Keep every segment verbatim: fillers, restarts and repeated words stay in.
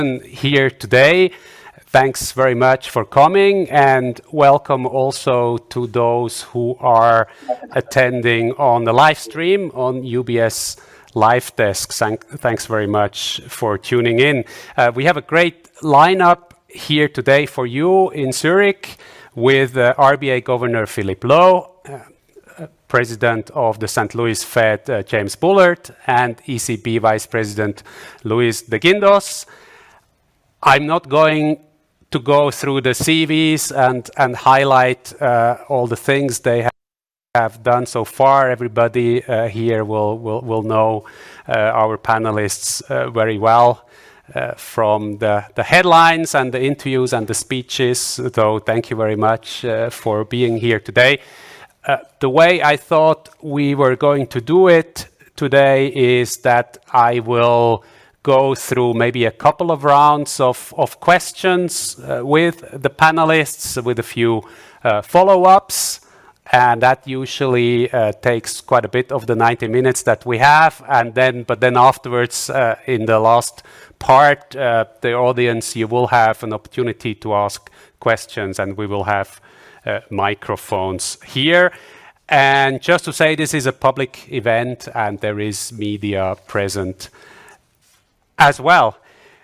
here today. Thanks very much for coming, and welcome also to those who are attending on the live stream on U B S Live Desk. Thanks very much for tuning in. Uh, we have a great lineup here today for you in Zurich with uh, R B A Governor Philip Lowe, uh, President of the Saint Louis Fed, uh, James Bullard, and E C B Vice President Luis de Guindos. I'm not going to go through the C Vs and, and highlight uh, all the things they have, have done so far. Everybody uh, here will, will, will know uh, our panelists uh, very well uh, from the, the headlines and the interviews and the speeches. So thank you very much uh, for being here today. Uh, the way I thought we were going to do it today is that I will go through maybe a couple of rounds of, of questions uh, with the panelists, with a few uh, follow-ups, and that usually uh, takes quite a bit of the ninety minutes that we have. And then, but then afterwards, uh, in the last part, uh, the audience, you will have an opportunity to ask questions, and we will have uh, microphones here. And just to say, this is a public event, and there is media present as well.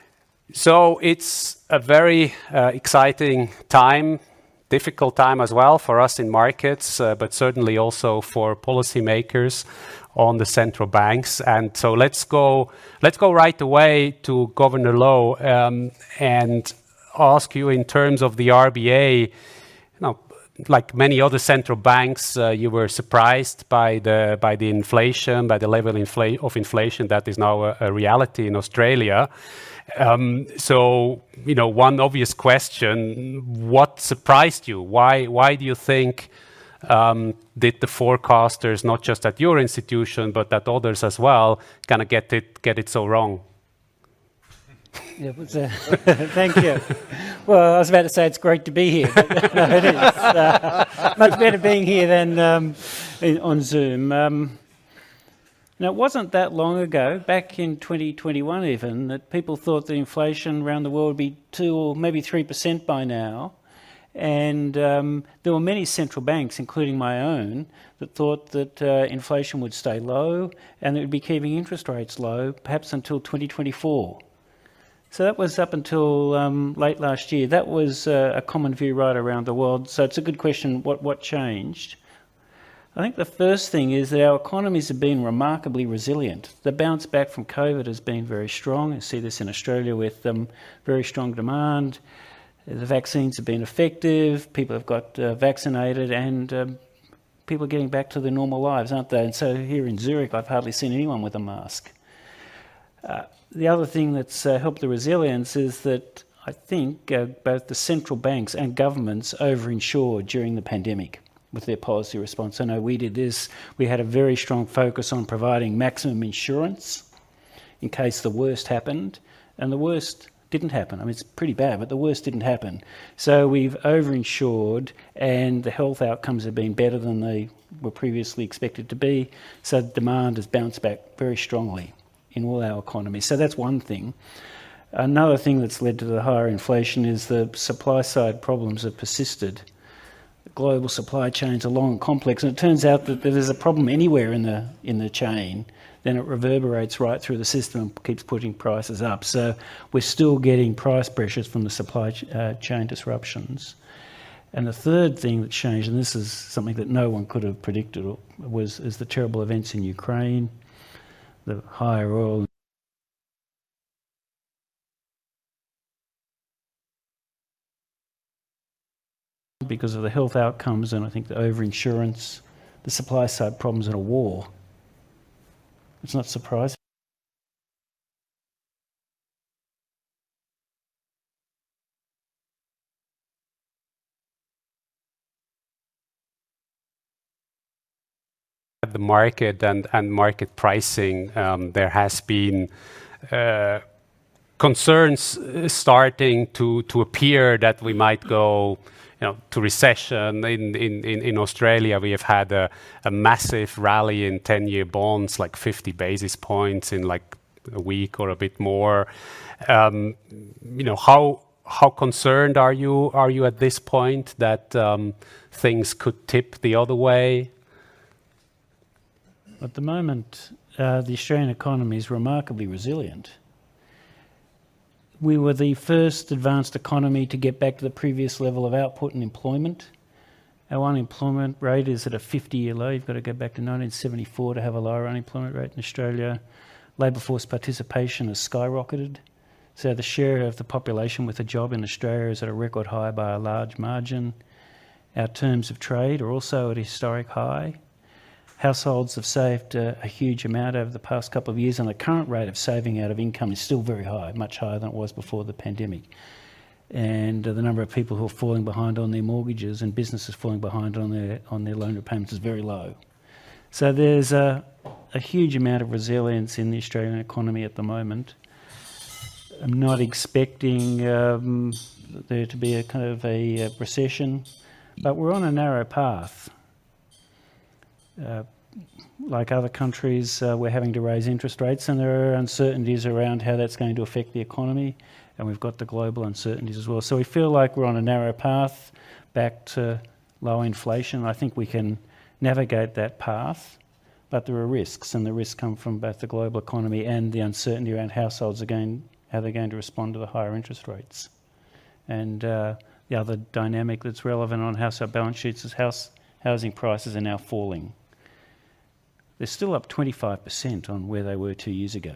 So it's a very uh, exciting time, difficult time as well for us in markets, uh, but certainly also for policymakers on the central banks. And so let's go, let's go right away to Governor Lowe um, and ask you, in terms of the R B A, you know, like many other central banks, uh, you were surprised by the by the inflation, by the level infl of inflation that is now a, a reality in Australia. Um, so, you know, one obvious question: what surprised you? Why why do you think um, did the forecasters, not just at your institution but at others as well, kind of get it get it so wrong? Yeah, it was, uh, thank you. Well, I was about to say it's great to be here, but no, it is. Uh, much better being here than um, in, on Zoom. Um, now, it wasn't that long ago, back in twenty twenty-one even, that people thought that inflation around the world would be two or maybe three percent by now. And um, there were many central banks, including my own, that thought that uh, inflation would stay low and it would be keeping interest rates low, perhaps until twenty twenty-four. So that was up until um, late last year. That was uh, a common view right around the world. So it's a good question, what, what changed? I think the first thing is that our economies have been remarkably resilient. The bounce back from COVID has been very strong. You see this in Australia with um, very strong demand. The vaccines have been effective. People have got uh, vaccinated, and um, people are getting back to their normal lives, aren't they? And so here in Zurich, I've hardly seen anyone with a mask. Uh, The other thing that's uh, helped the resilience is that I think uh, both the central banks and governments over-insured during the pandemic with their policy response. I know we did this. We had a very strong focus on providing maximum insurance in case the worst happened, and the worst didn't happen. I mean, it's pretty bad, but the worst didn't happen. So we've over-insured, and the health outcomes have been better than they were previously expected to be, so demand has bounced back very strongly in all our economies. So that's one thing. Another thing that's led to the higher inflation is the supply side problems have persisted. The global supply chains are long and complex, and it turns out that there's a problem anywhere in the in the chain, then it reverberates right through the system and keeps putting prices up. So we're still getting price pressures from the supply ch uh, chain disruptions. And the third thing that changed, and this is something that no one could have predicted, was is the terrible events in Ukraine, the higher oil because of the health outcomes, and I think the over-insurance, the supply side problems in a war. It's not surprising. The market and, and market pricing, um, there has been uh, concerns starting to, to appear that we might go you know, to recession. In, in, in Australia, we have had a, a massive rally in ten-year bonds, like fifty basis points in like a week or a bit more. Um, you know, how how concerned are you are you at this point that um, things could tip the other way? At the moment, uh, the Australian economy is remarkably resilient. We were the first advanced economy to get back to the previous level of output and employment. Our unemployment rate is at a fifty-year low. You've got to go back to nineteen seventy-four to have a lower unemployment rate in Australia. Labour force participation has skyrocketed. So the share of the population with a job in Australia is at a record high by a large margin. Our terms of trade are also at a historic high. Households have saved uh, a huge amount over the past couple of years, and the current rate of saving out of income is still very high, much higher than it was before the pandemic. And uh, the number of people who are falling behind on their mortgages and businesses falling behind on their on their loan repayments is very low. So there's a, a huge amount of resilience in the Australian economy at the moment. I'm not expecting um, there to be a kind of a, a recession, but we're on a narrow path. Uh, like other countries, uh, we're having to raise interest rates, and there are uncertainties around how that's going to affect the economy, and we've got the global uncertainties as well. So we feel like we're on a narrow path back to low inflation. I think we can navigate that path, but there are risks, and the risks come from both the global economy and the uncertainty around households again, how they're going to respond to the higher interest rates. And uh, the other dynamic that's relevant on household balance sheets is house housing prices are now falling. They're still up twenty-five percent on where they were two years ago.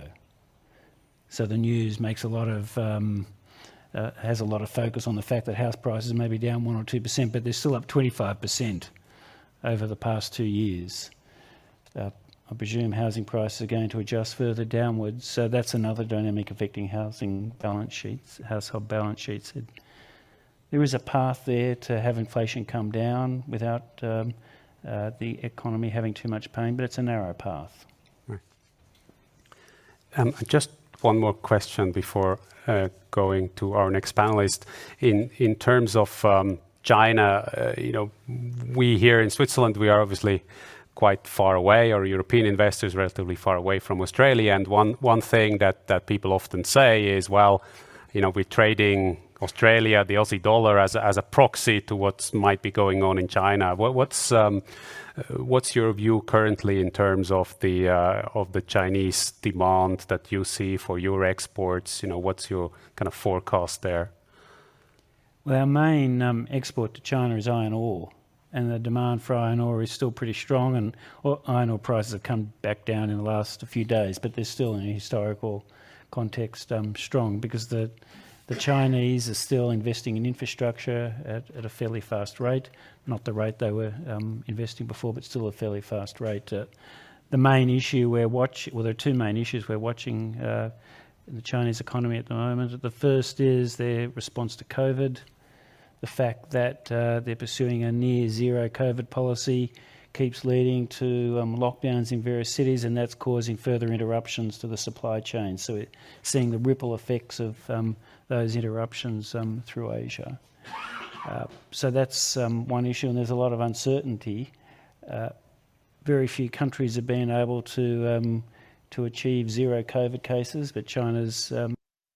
So the news makes a lot of um, uh, has a lot of focus on the fact that house prices may be down one or two percent, but they're still up twenty-five percent over the past two years. Uh, I presume housing prices are going to adjust further downwards, so that's another dynamic affecting housing balance sheets, household balance sheets. It, there is a path there to have inflation come down without um, uh, the economy having too much pain, but it's a narrow path. Right. Um, just one more question before uh, going to our next panelist. In in terms of um, China, uh, you know, we here in Switzerland, we are obviously quite far away, or European investors relatively far away from Australia. And one one thing that that people often say is, well, you know, we're trading Australia, the Aussie dollar, as a, as a proxy to what might be going on in China. What, what's um, what's your view currently in terms of the uh, of the Chinese demand that you see for your exports? You know, what's your kind of forecast there? Well, our main um, export to China is iron ore, and the demand for iron ore is still pretty strong, and iron ore prices have come back down in the last few days, but they're still in a historical context um, strong, because the the Chinese are still investing in infrastructure at, at a fairly fast rate, not the rate they were um, investing before, but still a fairly fast rate. Uh, the main issue we're watching, well, there are two main issues we're watching uh, in the Chinese economy at the moment. The first is their response to COVID. The fact that uh, they're pursuing a near zero COVID policy keeps leading to um, lockdowns in various cities, and that's causing further interruptions to the supply chain. So we're seeing the ripple effects of um, those interruptions um, through Asia. Uh, so that's um, one issue, and there's a lot of uncertainty. Uh, very few countries have been able to um, to achieve zero COVID cases, but China's um,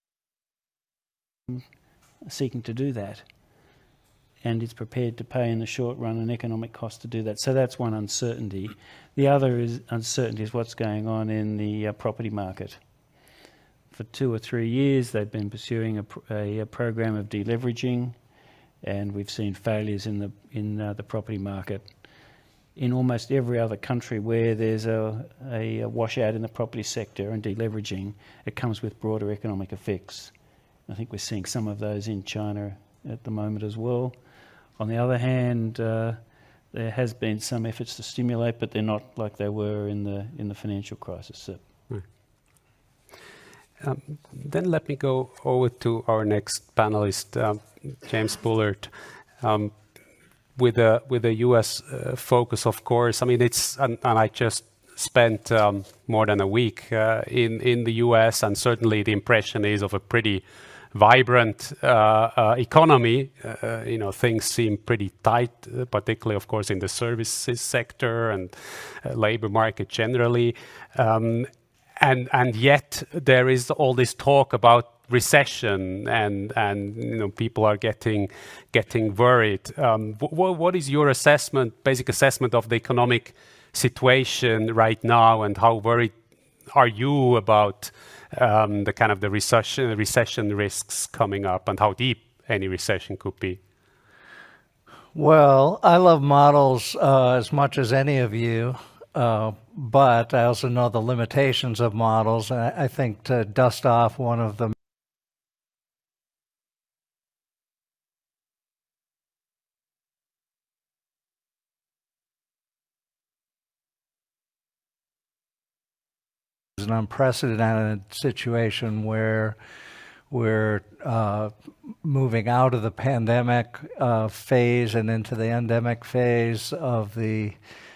seeking to do that, and it's prepared to pay in the short run an economic cost to do that. So that's one uncertainty. The other is uncertainty is what's going on in the uh, property market. For two or three years, they've been pursuing a, a, a program of deleveraging, and we've seen failures in the in uh, the property market. In almost every other country where there's a, a, a washout in the property sector and deleveraging, it comes with broader economic effects. I think we're seeing some of those in China at the moment as well. On the other hand, uh, there has been some efforts to stimulate, but they're not like they were in the in the financial crisis. So. Right. Um, then let me go over to our next panelist, um, James Bullard, um, with a with a U S uh, focus, of course. I mean, it's and, and I just spent um, more than a week uh, in in the U S, and certainly the impression is of a pretty vibrant uh, uh, economy. Uh, you know, things seem pretty tight, uh, particularly, of course, in the services sector and uh, labor market generally. Um, and and yet there is all this talk about recession, and and you know people are getting getting worried. Um, wh- what is your assessment, basic assessment of the economic situation right now, and how worried are you about um, the kind of the recession recession risks coming up, and how deep any recession could be? Well, I love models uh, as much as any of you, uh, but I also know the limitations of models. And I, I think to dust off one of the an unprecedented situation where we're uh, moving out of the pandemic uh, phase and into the endemic phase of the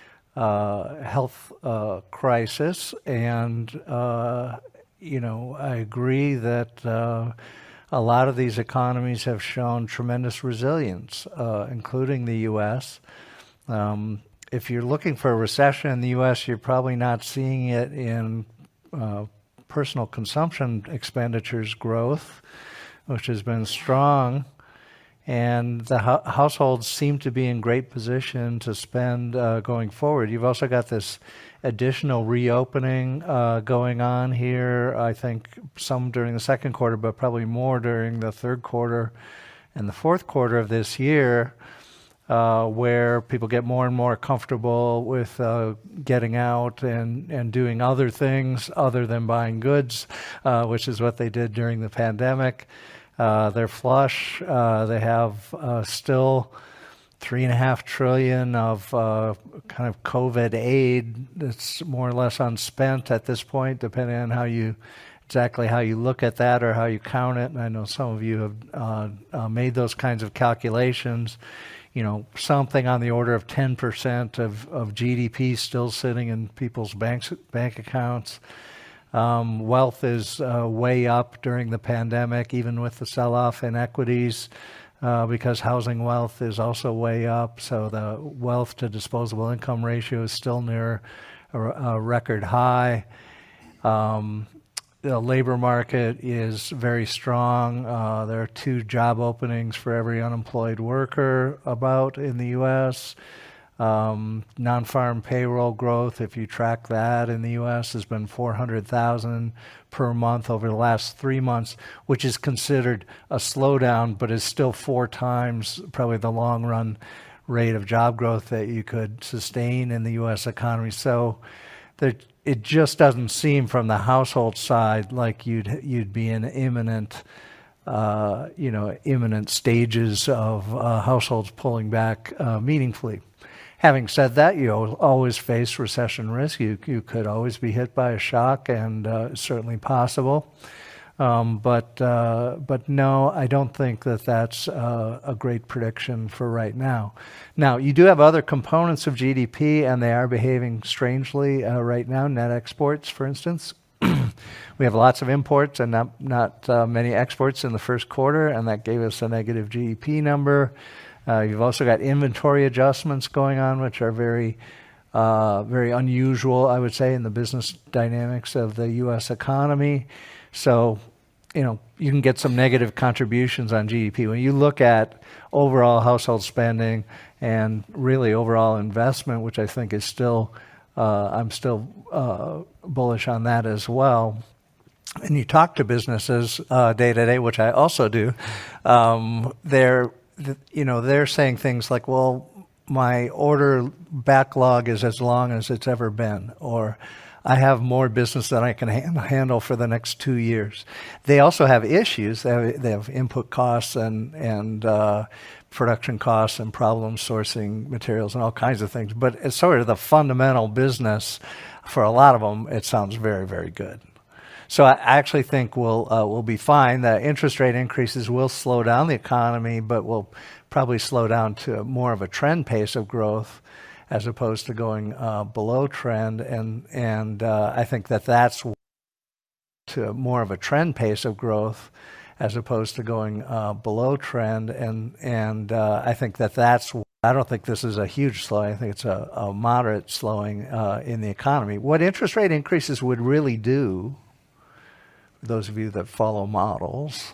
uh, health uh, crisis. And, uh, you know, I agree that uh, a lot of these economies have shown tremendous resilience, uh, including the U S. Um, if you're looking for a recession in the U S, you're probably not seeing it in uh, personal consumption expenditures growth, which has been strong, and the ho- households seem to be in great position to spend uh, going forward. You've also got this additional reopening uh, going on here, I think some during the second quarter, but probably more during the third quarter and the fourth quarter of this year, Uh, where people get more and more comfortable with uh, getting out and, and doing other things other than buying goods, uh, which is what they did during the pandemic. Uh, they're flush. Uh, they have uh, still three and a half trillion of uh, kind of COVID aid that's more or less unspent at this point, depending on how you exactly how you look at that or how you count it. And I know some of you have uh, uh, made those kinds of calculations. You know, something on the order of ten percent of, of G D P still sitting in people's banks, bank accounts. Um, wealth is uh, way up during the pandemic, even with the sell-off in equities, uh, because housing wealth is also way up. So the wealth to disposable income ratio is still near a, a record high. Um, The labor market is very strong. Uh, there are two job openings for every unemployed worker about in the U S. Um, non-farm payroll growth, if you track that in the U S, has been four hundred thousand per month over the last three months, which is considered a slowdown, but is still four times probably the long-run rate of job growth that you could sustain in the U S economy. So there, it just doesn't seem from the household side like you'd you'd be in imminent, uh, you know, imminent stages of uh, households pulling back uh, meaningfully. Having said that, you always face recession risk. You you could always be hit by a shock, and uh, it's certainly possible. Um, but uh, but no, I don't think that that's uh, a great prediction for right now. Now, you do have other components of G D P, and they are behaving strangely uh, right now. Net exports, for instance. We have lots of imports and not, not uh, many exports in the first quarter, and that gave us a negative G D P number. Uh, you've also got inventory adjustments going on, which are very, uh, very unusual, I would say, in the business dynamics of the U S economy. So, you know, you can get some negative contributions on G D P. When you look at overall household spending and really overall investment, which I think is still, uh, I'm still uh, bullish on that as well. And you talk to businesses uh, day to day, which I also do. Um, they're, you know, they're saying things like, "Well, my order backlog is as long as it's ever been," or I have more business than I can ha- handle for the next two years. They also have issues. They have, they have input costs and, and uh, production costs and problem sourcing materials and all kinds of things. But it's sort of the fundamental business. For a lot of them, it sounds very, very good. So I actually think we'll, uh, we'll be fine. The interest rate increases will slow down the economy, but will probably slow down to more of a trend pace of growth, as opposed to going uh, below trend. And, and uh, I think that that's to more of a trend pace of growth, as opposed to going uh, below trend. And, and uh, I think that that's I don't think this is a huge slowing. I think it's a, a moderate slowing uh, in the economy. What interest rate increases would really do, for those of you that follow models,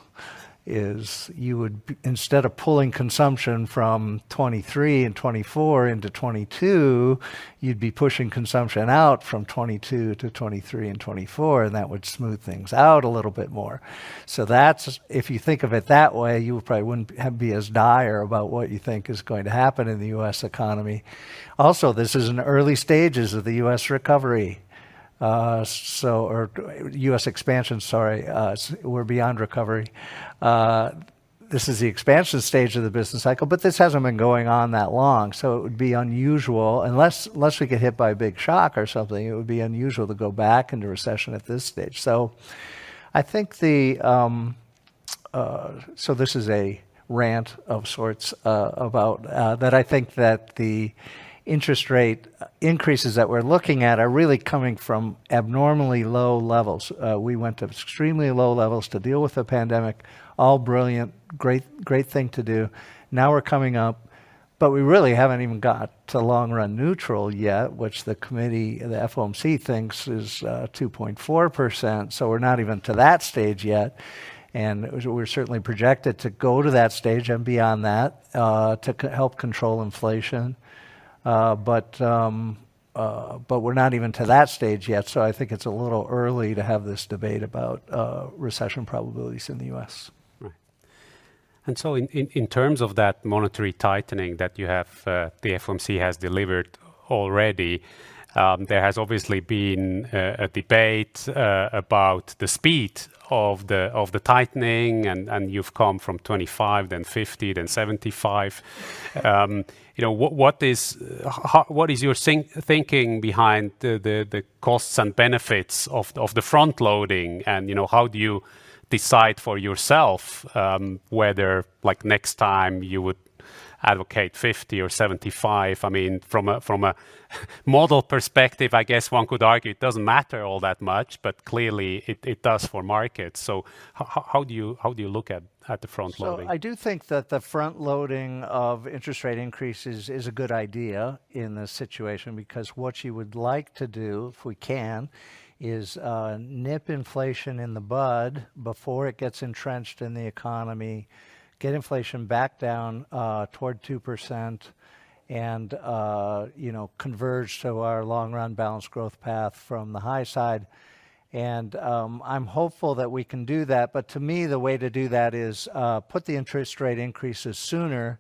is you would, instead of pulling consumption from twenty-three and twenty-four into twenty-two, you'd be pushing consumption out from twenty-two to twenty-three and twenty-four, and that would smooth things out a little bit more. So that's, if you think of it that way, you probably wouldn't have, be as dire about what you think is going to happen in the U S economy. Also, this is in early stages of the U S recovery. Uh, so, or U S expansion, sorry, uh, we're beyond recovery. Uh, this is the expansion stage of the business cycle, but this hasn't been going on that long, so it would be unusual, unless, unless we get hit by a big shock or something, it would be unusual to go back into recession at this stage. So I think the, um, uh, so this is a rant of sorts uh, about uh, that I think that the interest rate increases that we're looking at are really coming from abnormally low levels. Uh, we went to extremely low levels to deal with the pandemic. All brilliant, great, great thing to do. Now we're coming up, but we really haven't even got to long run neutral yet, which the committee, the F O M C thinks is uh, two point four percent. So we're not even to that stage yet. And we're certainly projected to go to that stage and beyond that uh, to c- help control inflation. Uh, but um, uh, but we're not even to that stage yet, so I think it's a little early to have this debate about uh, recession probabilities in the U S. Right. And so in, in, in terms of that monetary tightening that you have, uh, the F O M C has delivered already, um, there has obviously been uh, a debate uh, about the speed of the of the tightening, and, and you've come from twenty-five, then fifty, then seventy-five. Um, you know, what what is uh, how, what is your think, thinking behind the, the the costs and benefits of of the front loading, and you know, how do you decide for yourself um, whether, like, next time you would advocate fifty or seventy-five? I mean, from a from a model perspective, I guess one could argue it doesn't matter all that much, but clearly it, it does for markets. So how, how do you how do you look at, at the front so loading? I do think that the front loading of interest rate increases is a good idea in this situation, because what you would like to do, if we can, is uh, nip inflation in the bud before it gets entrenched in the economy, get inflation back down uh, toward two percent, and uh, you know, converge to our long-run balanced growth path from the high side. And um, I'm hopeful that we can do that. But to me, the way to do that is uh, put the interest rate increases sooner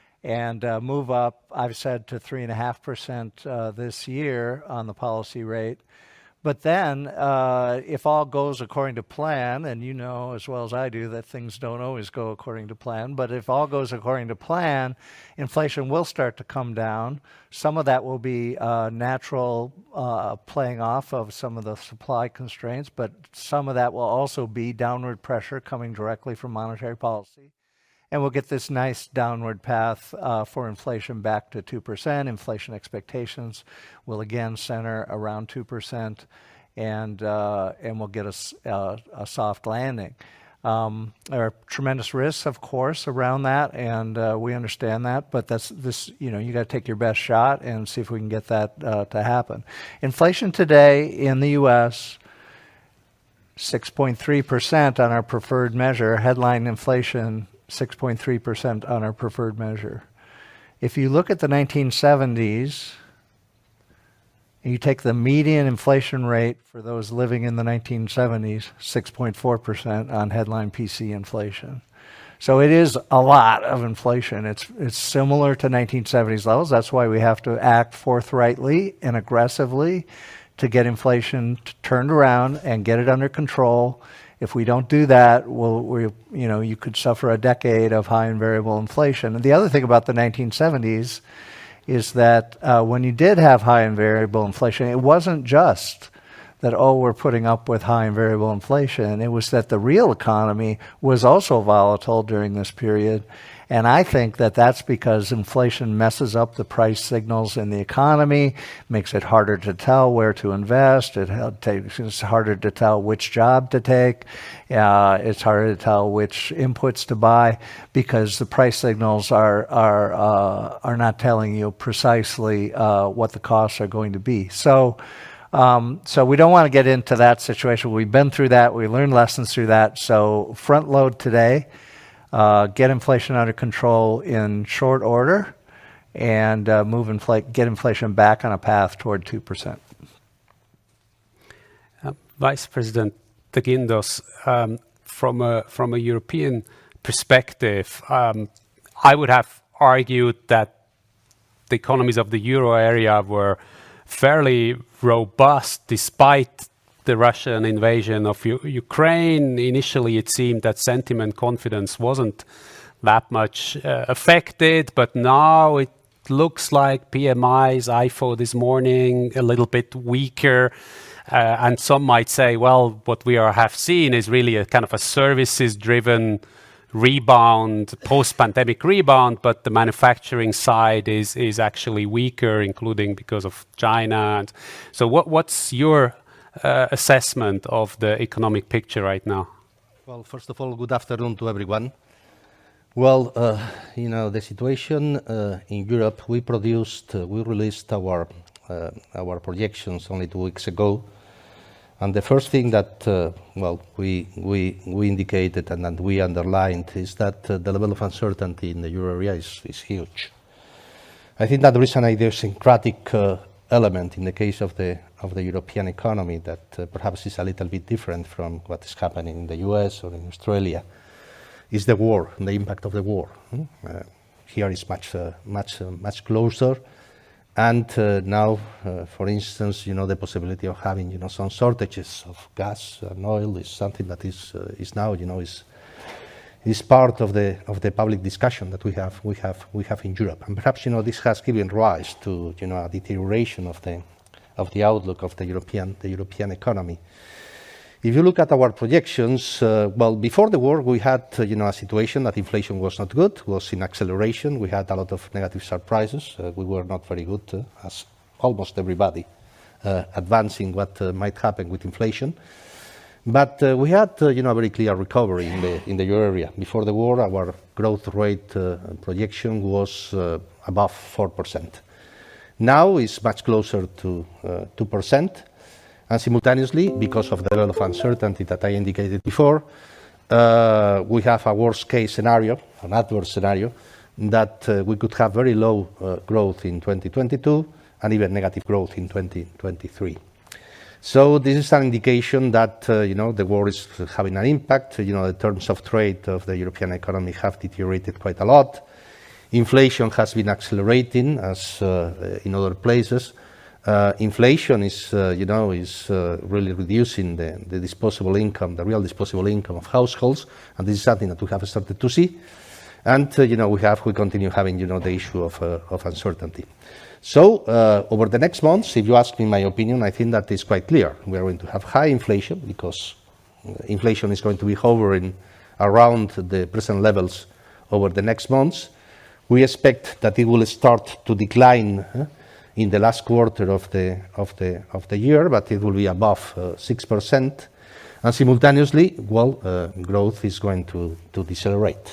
and uh, move up, I've said, to three point five percent uh, this year on the policy rate. But then, uh, if all goes according to plan, and you know as well as I do that things don't always go according to plan, but if all goes according to plan, inflation will start to come down. Some of that will be uh, natural uh, playing off of some of the supply constraints, but some of that will also be downward pressure coming directly from monetary policy. And we'll get this nice downward path uh, for inflation back to two percent. Inflation expectations will again center around two percent, and uh, and we'll get a, a, a soft landing. Um, there are tremendous risks, of course, around that, and uh, we understand that, but that's this, you know, you got to take your best shot and see if we can get that uh, to happen. Inflation today in the U S, six point three percent on our preferred measure, headline inflation, six point three percent on our preferred measure. If you look at the nineteen seventies, and you take the median inflation rate for those living in the nineteen seventies, six point four percent on headline P C inflation. So it is a lot of inflation. It's it's similar to nineteen seventies levels. That's why we have to act forthrightly and aggressively to get inflation turned around and get it under control. If we don't do that, we'll, we, you know, you could suffer a decade of high and variable inflation. And the other thing about the nineteen seventies is that uh, when you did have high and variable inflation, it wasn't just that, oh, we're putting up with high and variable inflation. It was that the real economy was also volatile during this period. And I think that that's because inflation messes up the price signals in the economy, makes it harder to tell where to invest. It takes, it's harder to tell which job to take. Uh, it's harder to tell which inputs to buy because the price signals are are uh, are not telling you precisely uh, what the costs are going to be. So. Um, so we don't want to get into that situation. We've been through that. We learned lessons through that. So front load today, uh, get inflation under control in short order, and uh, move infl- get inflation back on a path toward two percent. Uh, Vice President de Guindos, um, from a from a European perspective, um, I would have argued that the economies of the euro area were fairly robust despite the Russian invasion of U- Ukraine. Initially, it seemed that sentiment confidence wasn't that much uh, affected, but now it looks like P M Is, I F O this morning, a little bit weaker. Uh, and some might say, well, what we are, have seen is really a kind of a services-driven rebound, post-pandemic rebound, but the manufacturing side is is actually weaker, including because of China. And so what what's your uh, assessment of the economic picture right now? Well, first of all, good afternoon to everyone. Well, uh, you know, the situation uh, in Europe, we produced, uh, we released our, uh, our projections only two weeks ago. And the first thing that, uh, well, we, we, we indicated and that we underlined is that uh, the level of uncertainty in the euro area is, is huge. I think that there is an idiosyncratic uh, element in the case of the, of the European economy that uh, perhaps is a little bit different from what is happening in the U S or in Australia, is the war, the impact of the war. Hmm? Uh, here is much, uh, much, uh, much closer. And uh, now, uh, for instance, you know, the possibility of having, you know, some shortages of gas and oil is something that is uh, is now, you know, is is part of the of the public discussion that we have we have we have in Europe. And perhaps, you know, this has given rise to, you know, a deterioration of the of the outlook of the European the European economy. If you look at our projections, uh, well, before the war, we had, uh, you know, a situation that inflation was not good, was in acceleration. We had a lot of negative surprises. Uh, we were not very good, uh, as almost everybody, uh, advancing what uh, might happen with inflation. But uh, we had, uh, you know, a very clear recovery in the in the euro area. Before the war, our growth rate uh, projection was uh, above four percent. Now it's much closer to uh, two percent. And simultaneously, because of the level of uncertainty that I indicated before, uh, we have a worst-case scenario, an adverse scenario, that uh, we could have very low uh, growth in twenty twenty-two and even negative growth in twenty twenty-three. So this is an indication that uh, you know, the war is having an impact. You know, the terms of trade of the European economy have deteriorated quite a lot. Inflation has been accelerating, as uh, in other places. Uh, inflation is, uh, you know, is uh, really reducing the, the disposable income, the real disposable income of households, and this is something that we have started to see. And uh, you know, we have, we continue having, you know, the issue of uh, of uncertainty. So uh, over the next months, if you ask me my opinion, I think that is quite clear. We are going to have high inflation because inflation is going to be hovering around the present levels over the next months. We expect that it will start to decline. Uh, in the last quarter of the of the of the year, but it will be above uh, six percent, and simultaneously, well, uh, growth is going to to decelerate.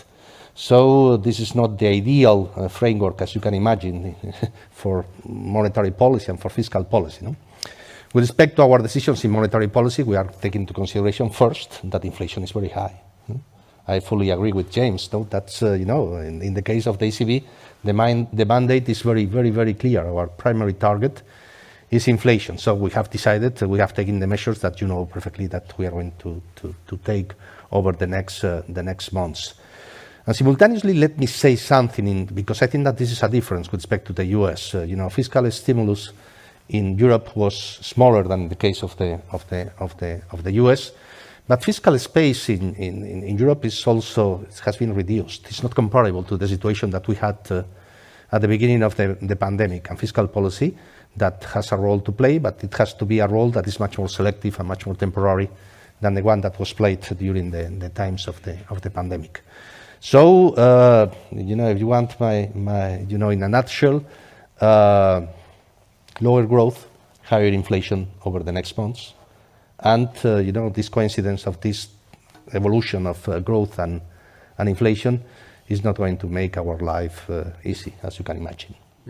So this is not the ideal uh, framework, as you can imagine, for monetary policy and for fiscal policy. No? With respect to our decisions in monetary policy, we are taking into consideration first that inflation is very high. No? I fully agree with James. No? That's uh, you know, in, in the case of the E C B. The, mind, the mandate is very, very, very clear. Our primary target is inflation. So we have decided, uh, we have taken the measures that you know perfectly that we are going to, to, to take over the next, uh, the next months. And simultaneously, let me say something, in, because I think that this is a difference with respect to the U S. Uh, you know, fiscal stimulus in Europe was smaller than in the case of the, of the, of the, of the U S. But fiscal space in, in, in Europe is also, it has been reduced. It's not comparable to the situation that we had uh, at the beginning of the, the pandemic. And fiscal policy that has a role to play, but it has to be a role that is much more selective and much more temporary than the one that was played during the, the times of the of the pandemic. So, uh, you know, if you want my, my you know, in a nutshell, uh, lower growth, higher inflation over the next months, and uh, you know, this coincidence of this evolution of uh, growth and, and inflation is not going to make our life uh, easy, as you can imagine.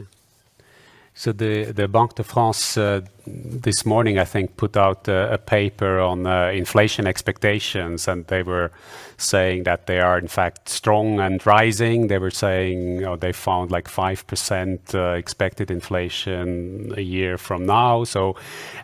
So the, the Banque de France uh, this morning, I think, put out uh, a paper on uh, inflation expectations, and they were saying that they are in fact strong and rising. They were saying, you know, they found like five percent uh, expected inflation a year from now. So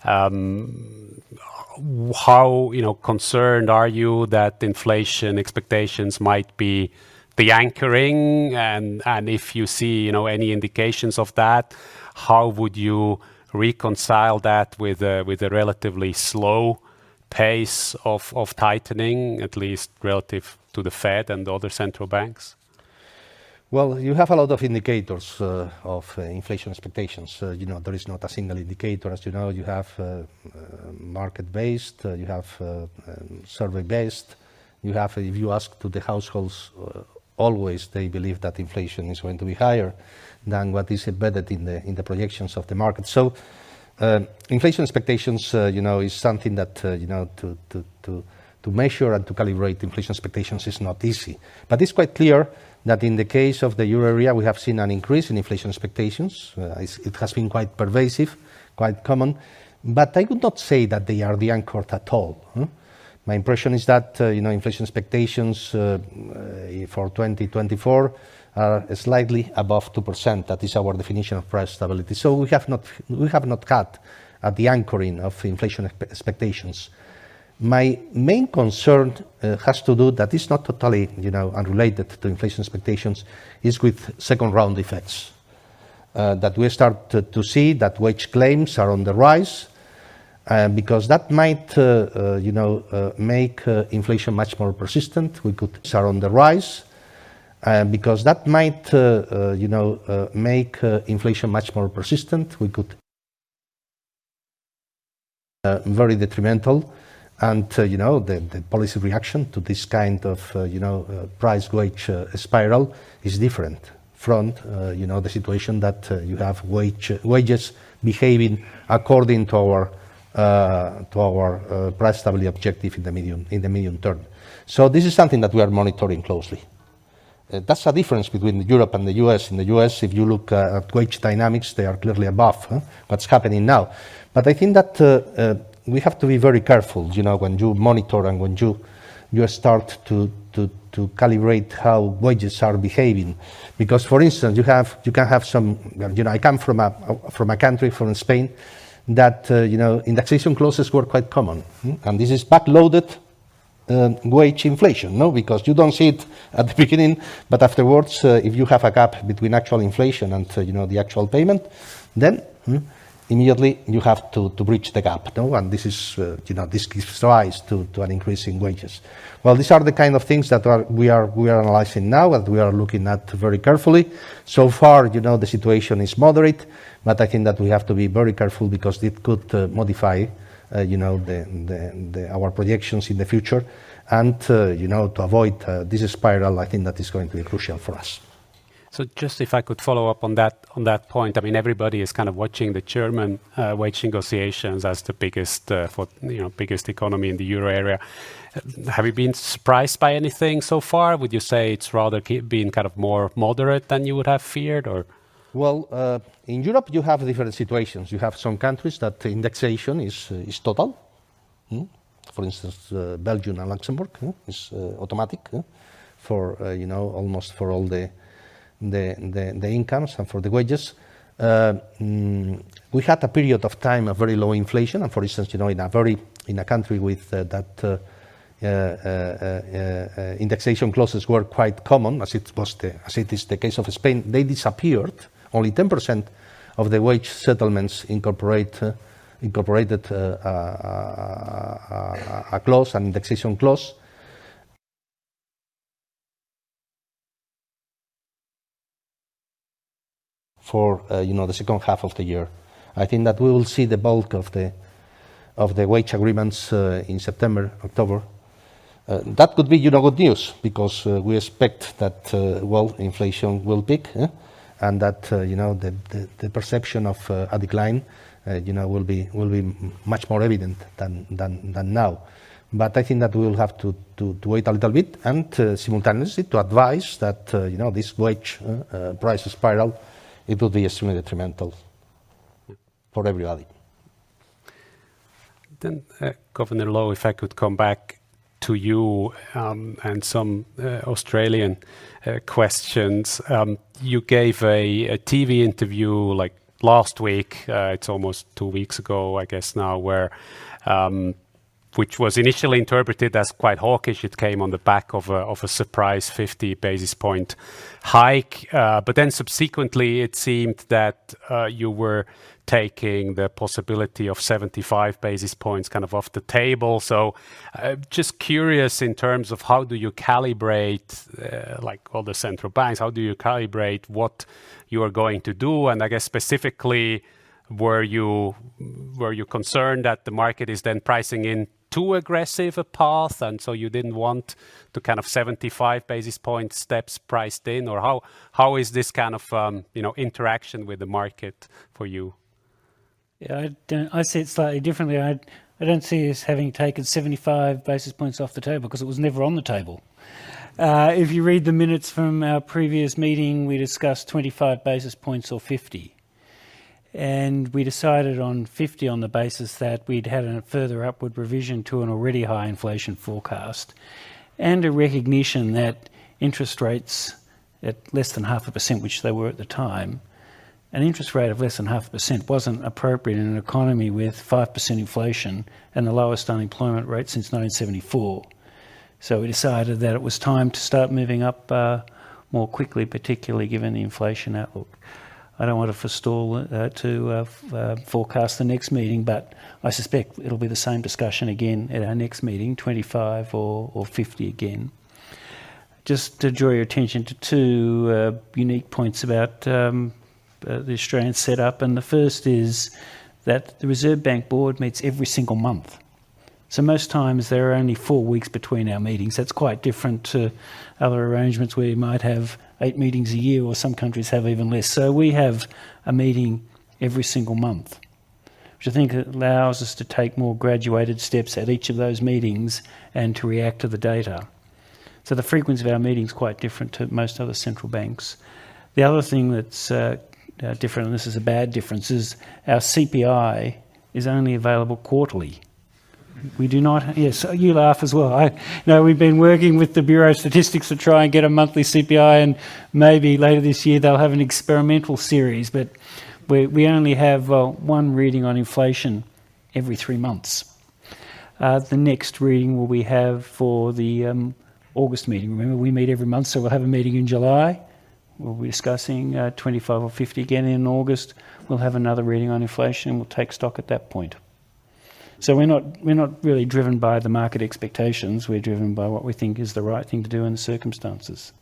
um, how, you know, concerned are you that inflation expectations might be the anchoring, and, and if you see, you know, any indications of that, how would you reconcile that with a, with a relatively slow pace of, of tightening, at least relative to the Fed and other central banks? Well, you have a lot of indicators uh, of uh, inflation expectations. Uh, you know, there is not a single indicator. As you know, you have uh, uh, market-based, uh, you have uh, um, survey-based, you have, if you ask to the households, uh, always they believe that inflation is going to be higher than what is embedded in the in the projections of the market. So, uh, inflation expectations, uh, you know, is something that uh, you know to to to to measure and to calibrate inflation expectations is not easy. But it's quite clear that in the case of the euro area, we have seen an increase in inflation expectations. Uh, it has been quite pervasive, quite common. But I would not say that they are the anchor at all. Huh? My impression is that uh, you know, inflation expectations uh, uh, for twenty twenty-four are slightly above two percent. That is our definition of price stability. So we have not we have not had at the anchoring of inflation expectations. My main concern uh, has to do, that is not totally you know unrelated to inflation expectations, is with second round effects. Uh, that we start to, to see that wage claims are on the rise. Uh, because that might, uh, uh, you know, uh, make uh, inflation much more persistent. We could are on the rise, uh, because that might, uh, uh, you know, uh, make uh, inflation much more persistent. We could uh, very detrimental, and uh, you know, the, the policy reaction to this kind of, uh, you know, uh, price wage uh, spiral is different from, uh, you know, the situation that uh, you have wage wages behaving according to our Uh, to our uh, price stability objective in the medium in the medium term. So this is something that we are monitoring closely. Uh, that's a difference between Europe and the U S. In the U S, if you look uh, at wage dynamics, they are clearly above huh, what's happening now. But I think that uh, uh, we have to be very careful, you know, when you monitor and when you you start to to to calibrate how wages are behaving. Because, for instance, you have you can have some, you know, I come from a from a country, from Spain, that uh, you know, indexation clauses were quite common, hmm? And this is backloaded uh, wage inflation, no? Because you don't see it at the beginning, but afterwards, uh, if you have a gap between actual inflation and uh, you know, the actual payment, then hmm, immediately you have to, to bridge the gap, no? And this is uh, you know, this gives rise to, to an increase in wages. Well, these are the kind of things that are, we are we are analyzing now, that we are looking at very carefully. So far, you know, the situation is moderate, but I think that we have to be very careful, because it could uh, modify, uh, you know, the, the, the, our projections in the future, and uh, you know, to avoid uh, this spiral, I think that is going to be crucial for us. So just if I could follow up on that on that point, I mean, everybody is kind of watching the German uh, wage negotiations as the biggest, uh, for you know, biggest economy in the euro area. Have you been surprised by anything so far? Would you say it's rather been kind of more moderate than you would have feared, or? Well, uh, in Europe you have different situations. You have some countries that indexation is uh, is total. Hmm? For instance, uh, Belgium and Luxembourg hmm? is uh, automatic huh? for uh, you know, almost for all the the, the the incomes and for the wages. Uh, mm, we had a period of time of very low inflation, and for instance, you know, in a very in a country with uh, that. Uh, Uh, uh, uh, indexation clauses were quite common, as it was the, as it is the case of Spain. They disappeared. Only ten percent of the wage settlements incorporate uh, incorporated uh, a, a, a clause, an indexation clause. For uh, you know, the second half of the year, I think that we will see the bulk of the of the wage agreements uh, in September, October. Uh, that could be, you know, good news, because uh, we expect that, uh, well, inflation will peak, eh? and that, uh, you know, the, the, the perception of uh, a decline, uh, you know, will be will be much more evident than than, than now. But I think that we will have to, to, to wait a little bit, and uh, simultaneously to advise that, uh, you know, this wage uh, uh, price spiral, it will be extremely detrimental for everybody. Then, uh, Governor Lowe, if I could come back to you um, and some uh, Australian uh, questions. Um, you gave a, a T V interview like last week, uh, it's almost two weeks ago, I guess now, where um, which was initially interpreted as quite hawkish. It came on the back of a, of a surprise fifty basis point hike, uh, but then subsequently it seemed that uh, you were taking the possibility of seventy-five basis points kind of off the table. So uh, just curious in terms of how do you calibrate, uh, like all the central banks, how do you calibrate what you are going to do? And I guess specifically, were you, were you concerned that the market is then pricing in too aggressive a path, and so you didn't want to kind of seventy-five basis point steps priced in? Or how, how is this kind of um, you know, interaction with the market for you? Yeah, I don't. I see it slightly differently. I I don't see us having taken seventy-five basis points off the table, because it was never on the table. Uh, if you read the minutes from our previous meeting, we discussed twenty-five basis points or fifty, and we decided on fifty on the basis that we'd had a further upward revision to an already high inflation forecast, and a recognition that interest rates at less than half a percent, which they were at the time, an interest rate of less than half a percent wasn't appropriate in an economy with five percent inflation and the lowest unemployment rate since nineteen seventy-four. So we decided that it was time to start moving up uh, more quickly, particularly given the inflation outlook. I don't want to forestall uh, to uh, f uh, forecast the next meeting, but I suspect it'll be the same discussion again at our next meeting, twenty-five or, or fifty again. Just to draw your attention to two uh, unique points about um, Uh, the Australian setup, and the first is that the Reserve Bank Board meets every single month. So most times there are only four weeks between our meetings. That's quite different to other arrangements where you might have eight meetings a year, or some countries have even less. So we have a meeting every single month, which I think allows us to take more graduated steps at each of those meetings and to react to the data. So the frequency of our meetings is quite different to most other central banks. The other thing that's uh, Uh, different, and this is a bad difference, is our C P I is only available quarterly. We do not, yes, you laugh as well. I you know we've been working with the Bureau of Statistics to try and get a monthly C P I, and maybe later this year they'll have an experimental series, but we, we only have uh, one reading on inflation every three months. Uh, the next reading will we have for the um, August meeting. Remember, we meet every month, so we'll have a meeting in July. We'll be discussing uh, twenty-five or fifty again in August. We'll have another reading on inflation, and we'll take stock at that point. So we're not we're not really driven by the market expectations. We're driven by what we think is the right thing to do in the circumstances.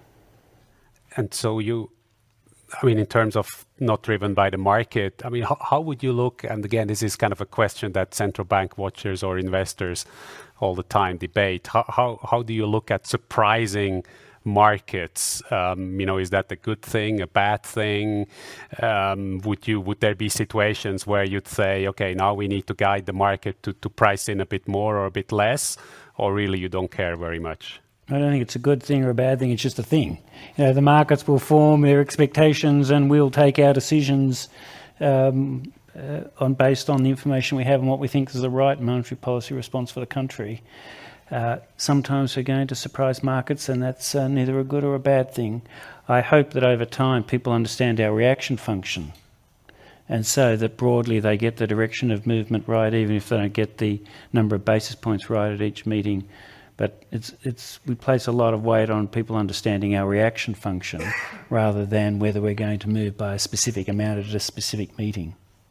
And so you, I mean, in terms of not driven by the market, I mean, how, how would you look? And again, this is kind of a question that central bank watchers or investors all the time debate. How how how do you look at surprising markets? Um, you know, is that a good thing, a bad thing? Um, would you would there be situations where you'd say, okay, now we need to guide the market to, to price in a bit more or a bit less, or really you don't care very much? I don't think it's a good thing or a bad thing. It's just a thing. You know, the markets will form their expectations, and we'll take our decisions um, uh, on based on the information we have and what we think is the right monetary policy response for the country. Uh, sometimes we're going to surprise markets, and that's uh, neither a good or a bad thing. I hope that over time people understand our reaction function, and so that broadly they get the direction of movement right, even if they don't get the number of basis points right at each meeting. But it's, it's, we place a lot of weight on people understanding our reaction function rather than whether we're going to move by a specific amount at a specific meeting.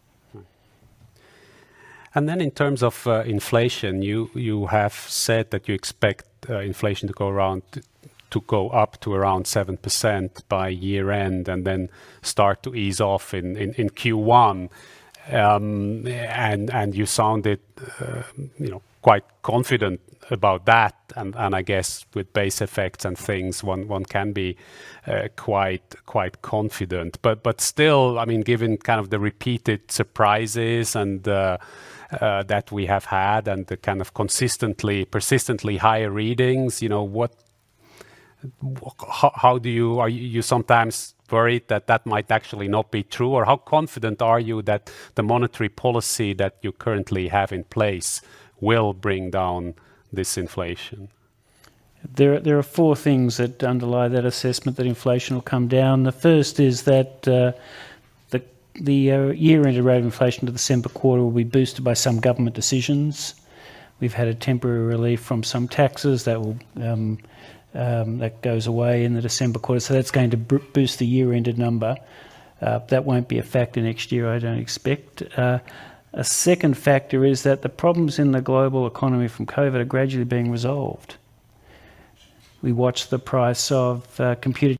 And then in terms of uh, inflation, you you have said that you expect uh, inflation to go around to go up to around seven percent by year end, and then start to ease off in in, in Q one. um, and and you sounded, uh, you know, quite confident about that, and and I guess with base effects and things, one one can be uh, quite quite confident. But but still, I mean, given kind of the repeated surprises and uh, uh, that we have had, and the kind of consistently, persistently higher readings, you know, what, how, how do you, are you sometimes worried that that might actually not be true, or how confident are you that the monetary policy that you currently have in place will bring down this inflation? There, there are four things that underlie that assessment that inflation will come down. The first is that uh, the, the uh, year-ended rate of inflation to the December quarter will be boosted by some government decisions. We've had a temporary relief from some taxes that will um, um, that goes away in the December quarter, so that's going to boost the year-ended number. Uh, that won't be a factor next year, I don't expect. Uh, a second factor is that the problems in the global economy from COVID are gradually being resolved. We watch the price of uh, computer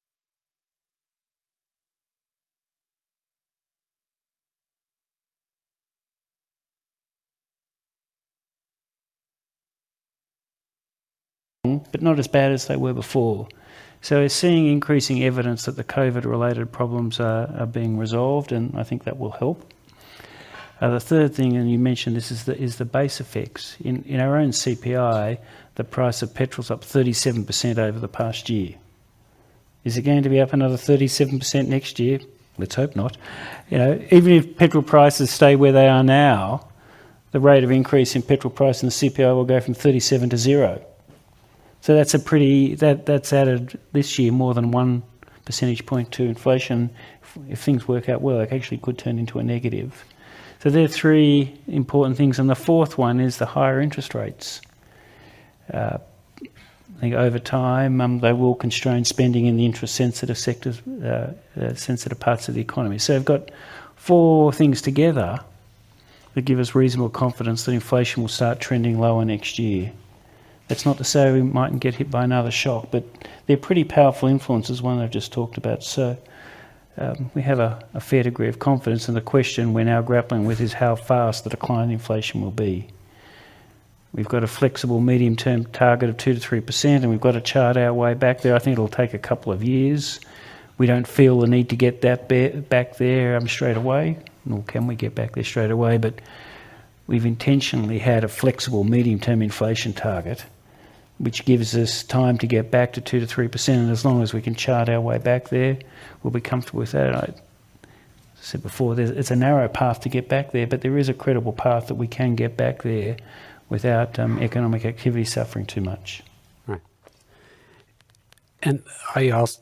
but not as bad as they were before. So we're seeing increasing evidence that the COVID-related problems are, are being resolved, and I think that will help. Uh, the third thing, and you mentioned this, is the, is the base effects. In, in our own C P I, the price of petrol's up thirty-seven percent over the past year. Is it going to be up another thirty-seven percent next year? Let's hope not. You know, even if petrol prices stay where they are now, the rate of increase in petrol price in the C P I will go from thirty-seven to zero. So that's a pretty, that, that's added this year more than one percentage point to inflation. If, if things work out well, it actually could turn into a negative. So there are three important things. And the fourth one is the higher interest rates. Uh, I think over time um, they will constrain spending in the interest-sensitive sectors, uh, uh, sensitive parts of the economy. So we've got four things together that give us reasonable confidence that inflation will start trending lower next year. That's not to say we mightn't get hit by another shock, but they're pretty powerful influences, one I've just talked about. So um, we have a, a fair degree of confidence, and the question we're now grappling with is how fast the decline in inflation will be. We've got a flexible medium-term target of two to three percent, and we've got to chart our way back there. I think it'll take a couple of years. We don't feel the need to get that back there um, straight away, nor can we get back there straight away, but we've intentionally had a flexible medium-term inflation target, which gives us time to get back to two to three percent, and as long as we can chart our way back there, we'll be comfortable with that. I said before, it's a narrow path to get back there, but there is a credible path that we can get back there without um, economic activity suffering too much. Right. And I asked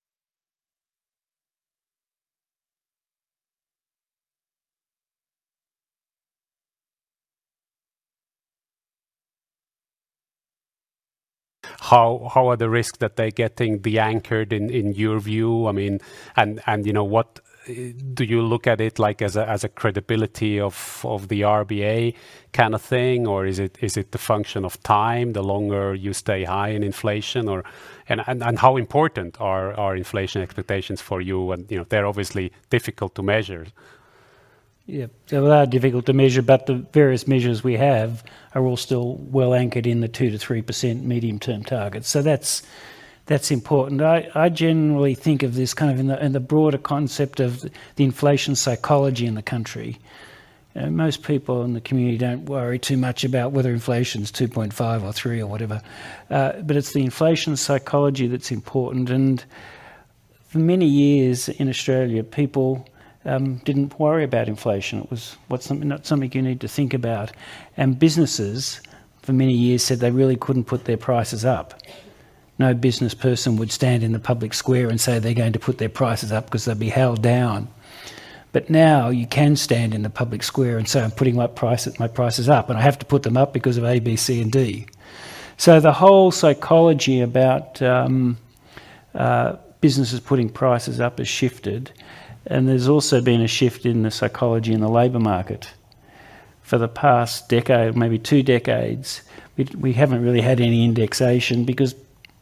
How how are the risks that they're getting de-anchored in, in your view? I mean, and and you know, what do you look at it like as a as a credibility of of the R B A kind of thing, or is it is it the function of time? The longer you stay high in inflation, or and and, and how important are are inflation expectations for you? And you know, they're obviously difficult to measure. Yeah, so they are difficult to measure, but the various measures we have are all still well anchored in the two to three percent medium-term target. So that's that's important. I, I generally think of this kind of in the in the broader concept of the inflation psychology in the country. You know, most people in the community don't worry too much about whether inflation's two point five or three or whatever, uh, but it's the inflation psychology that's important. And for many years in Australia, people Um, didn't worry about inflation. It was what's something, not something you need to think about. And businesses, for many years, said they really couldn't put their prices up. No business person would stand in the public square and say they're going to put their prices up because they'll be held down. But now you can stand in the public square and say, I'm putting my prices, my prices up, and I have to put them up because of A, B, C, and D. So the whole psychology about um, uh, businesses putting prices up has shifted. And there's also been a shift in the psychology in the labour market. For the past decade, maybe two decades, we, we haven't really had any indexation because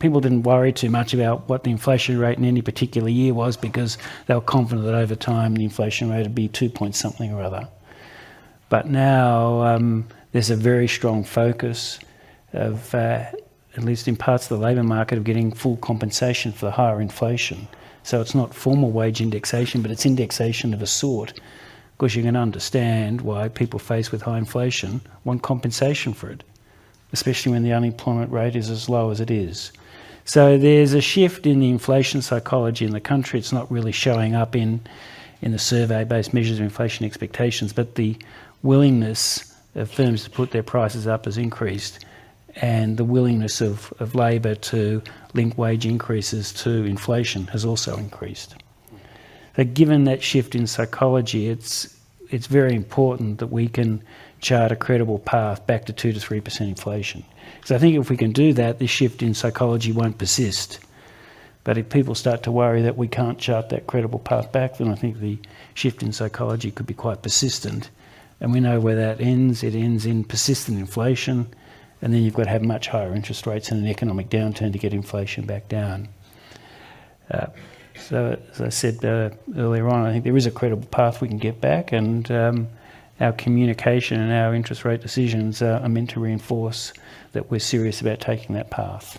people didn't worry too much about what the inflation rate in any particular year was because they were confident that over time the inflation rate would be two point something or other. But now um, there's a very strong focus of, uh, at least in parts of the labour market, of getting full compensation for the higher inflation. So it's not formal wage indexation, but it's indexation of a sort. Of course, you can understand why people faced with high inflation want compensation for it, especially when the unemployment rate is as low as it is. So there's a shift in the inflation psychology in the country. It's not really showing up in, in the survey-based measures of inflation expectations, but the willingness of firms to put their prices up has increased, and the willingness of, of labour to link wage increases to inflation has also increased. So given that shift in psychology, it's, it's very important that we can chart a credible path back to two to three percent inflation. Because I think if we can do that, this shift in psychology won't persist. But if people start to worry that we can't chart that credible path back, then I think the shift in psychology could be quite persistent. And we know where that ends. It ends in persistent inflation, and then you've got to have much higher interest rates and an economic downturn to get inflation back down. Uh, so, as I said uh, earlier on, I think there is a credible path we can get back, and um, our communication and our interest rate decisions uh, are meant to reinforce that we're serious about taking that path.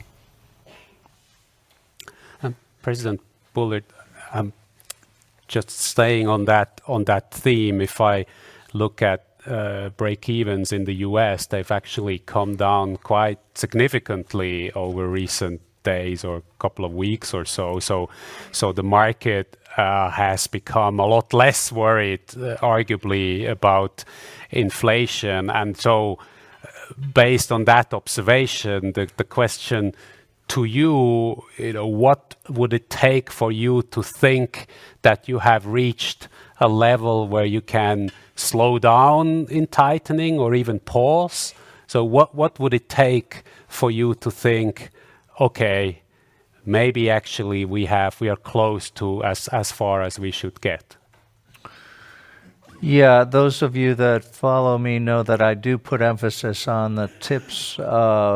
Um, President Bullard, um, just staying on that on that theme, if I look at uh, break-evens in the U S, they've actually come down quite significantly over recent days or a couple of weeks or so. So, so the market uh, has become a lot less worried, uh, arguably, about inflation. And so, uh, based on that observation, the, the question to you, you know, what would it take for you to think that you have reached a level where you can slow down in tightening or even pause? So what, what would it take for you to think, okay, maybe actually we have we are close to as, as far as we should get? Yeah, those of you that follow me know that I do put emphasis on the TIPS uh,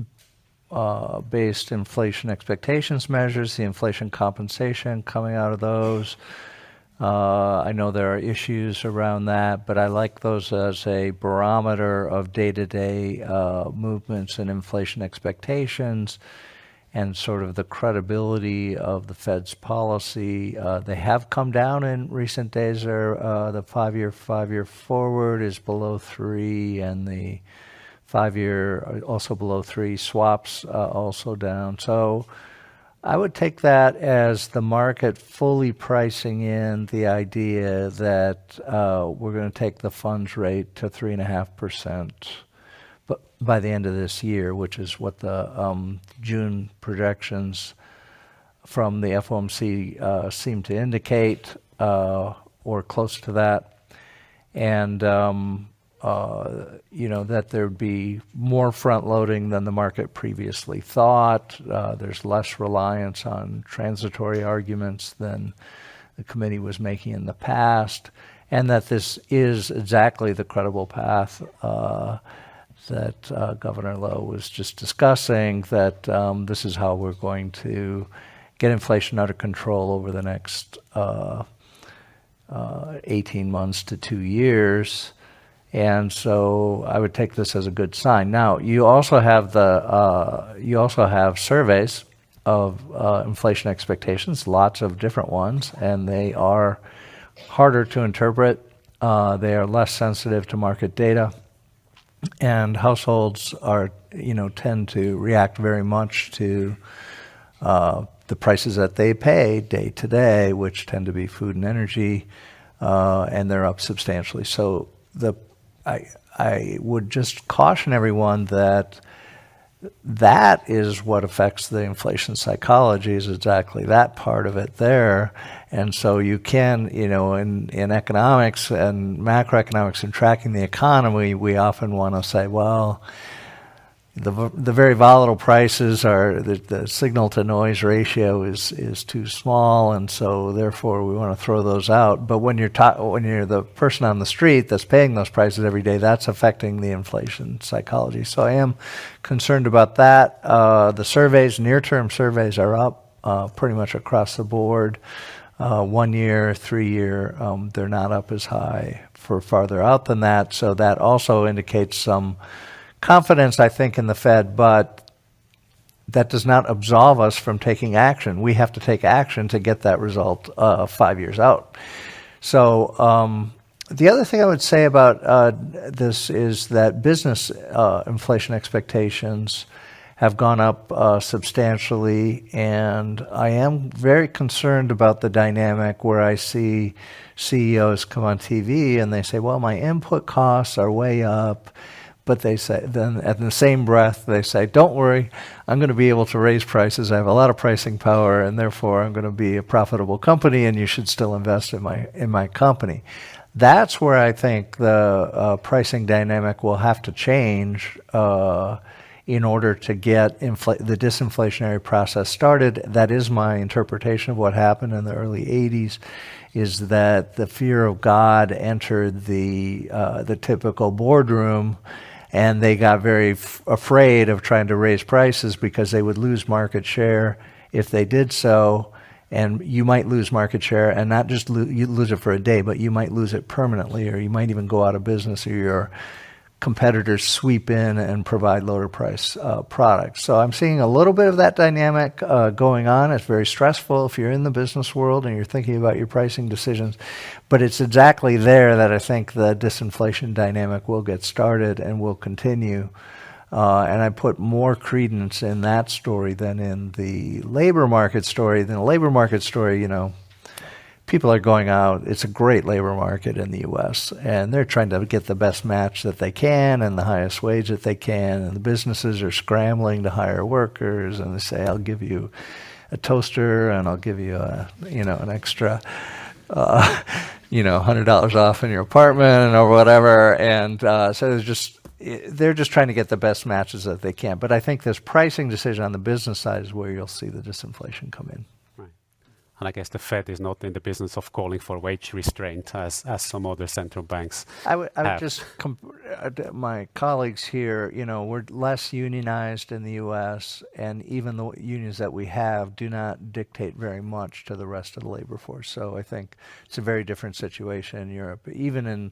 uh, based inflation expectations measures, the inflation compensation coming out of those. Uh, I know there are issues around that, but I like those as a barometer of day-to-day uh, movements in inflation expectations and sort of the credibility of the Fed's policy. Uh, they have come down in recent days. There, uh, the five-year, five-year forward is below three, and the five-year also below three. Swaps uh, also down. So I would take that as the market fully pricing in the idea that uh, we're going to take the funds rate to three and a half percent, but by the end of this year, which is what the um, June projections from the F O M C uh, seem to indicate, uh, or close to that, and um, Uh, you know, that there'd be more front loading than the market previously thought. Uh, there's less reliance on transitory arguments than the committee was making in the past, and that this is exactly the credible path uh, that uh, Governor Lowe was just discussing, that um, this is how we're going to get inflation under control over the next uh, uh, eighteen months to two years. And so I would take this as a good sign. Now, you also have the uh, you also have surveys of uh, inflation expectations, lots of different ones, and they are harder to interpret. Uh, they are less sensitive to market data, and households are you know tend to react very much to uh, the prices that they pay day to day, which tend to be food and energy, uh, and they're up substantially. So the I, I would just caution everyone that that is what affects the inflation psychology, is exactly that part of it there. And so you can, you know, in, in economics and macroeconomics and tracking the economy, we often want to say, well, the the very volatile prices are the, the signal to noise ratio is is too small, and so therefore we want to throw those out. But when you're ta- when you're the person on the street that's paying those prices every day, that's affecting the inflation psychology. So I am concerned about that. Uh, the surveys, near-term surveys, are up uh, pretty much across the board. Uh, one year, three year, um, they're not up as high for farther out than that. So that also indicates some confidence, I think, in the Fed, but that does not absolve us from taking action. We have to take action to get that result uh, five years out. So um, the other thing I would say about uh, this is that business uh, inflation expectations have gone up uh, substantially, and I am very concerned about the dynamic where I see C E Os come on T V and they say, well, my input costs are way up, but they say, then at the same breath, they say, don't worry, I'm going to be able to raise prices, I have a lot of pricing power, and therefore I'm going to be a profitable company, and you should still invest in my, in my company. That's where I think the uh, pricing dynamic will have to change uh, in order to get infl- the disinflationary process started. That is my interpretation of what happened in the early eighties, is that the fear of God entered the uh, the typical boardroom, and they got very f- afraid of trying to raise prices because they would lose market share if they did so. And you might lose market share, and not just lo- you lose it for a day, but you might lose it permanently, or you might even go out of business, or your competitors sweep in and provide lower price uh, products. So I'm seeing a little bit of that dynamic uh, going on. It's very stressful if you're in the business world and you're thinking about your pricing decisions. But it's exactly there that I think the disinflation dynamic will get started and will continue. Uh, and I put more credence in that story than in the labor market story. In the labor market story, you know, people are going out. It's a great labor market in the U S, and they're trying to get the best match that they can and the highest wage that they can, and the businesses are scrambling to hire workers, and they say, I'll give you a toaster, and I'll give you a, you know, an extra, uh, you know, one hundred dollars off in your apartment or whatever, and uh, so there's just, they're just trying to get the best matches that they can. But I think this pricing decision on the business side is where you'll see the disinflation come in. And I guess the Fed is not in the business of calling for wage restraint as, as some other central banks I would, I would have. just, comp- my colleagues here, you know, we're less unionized in the U S, and even the unions that we have do not dictate very much to the rest of the labor force. So I think it's a very different situation in Europe. Even in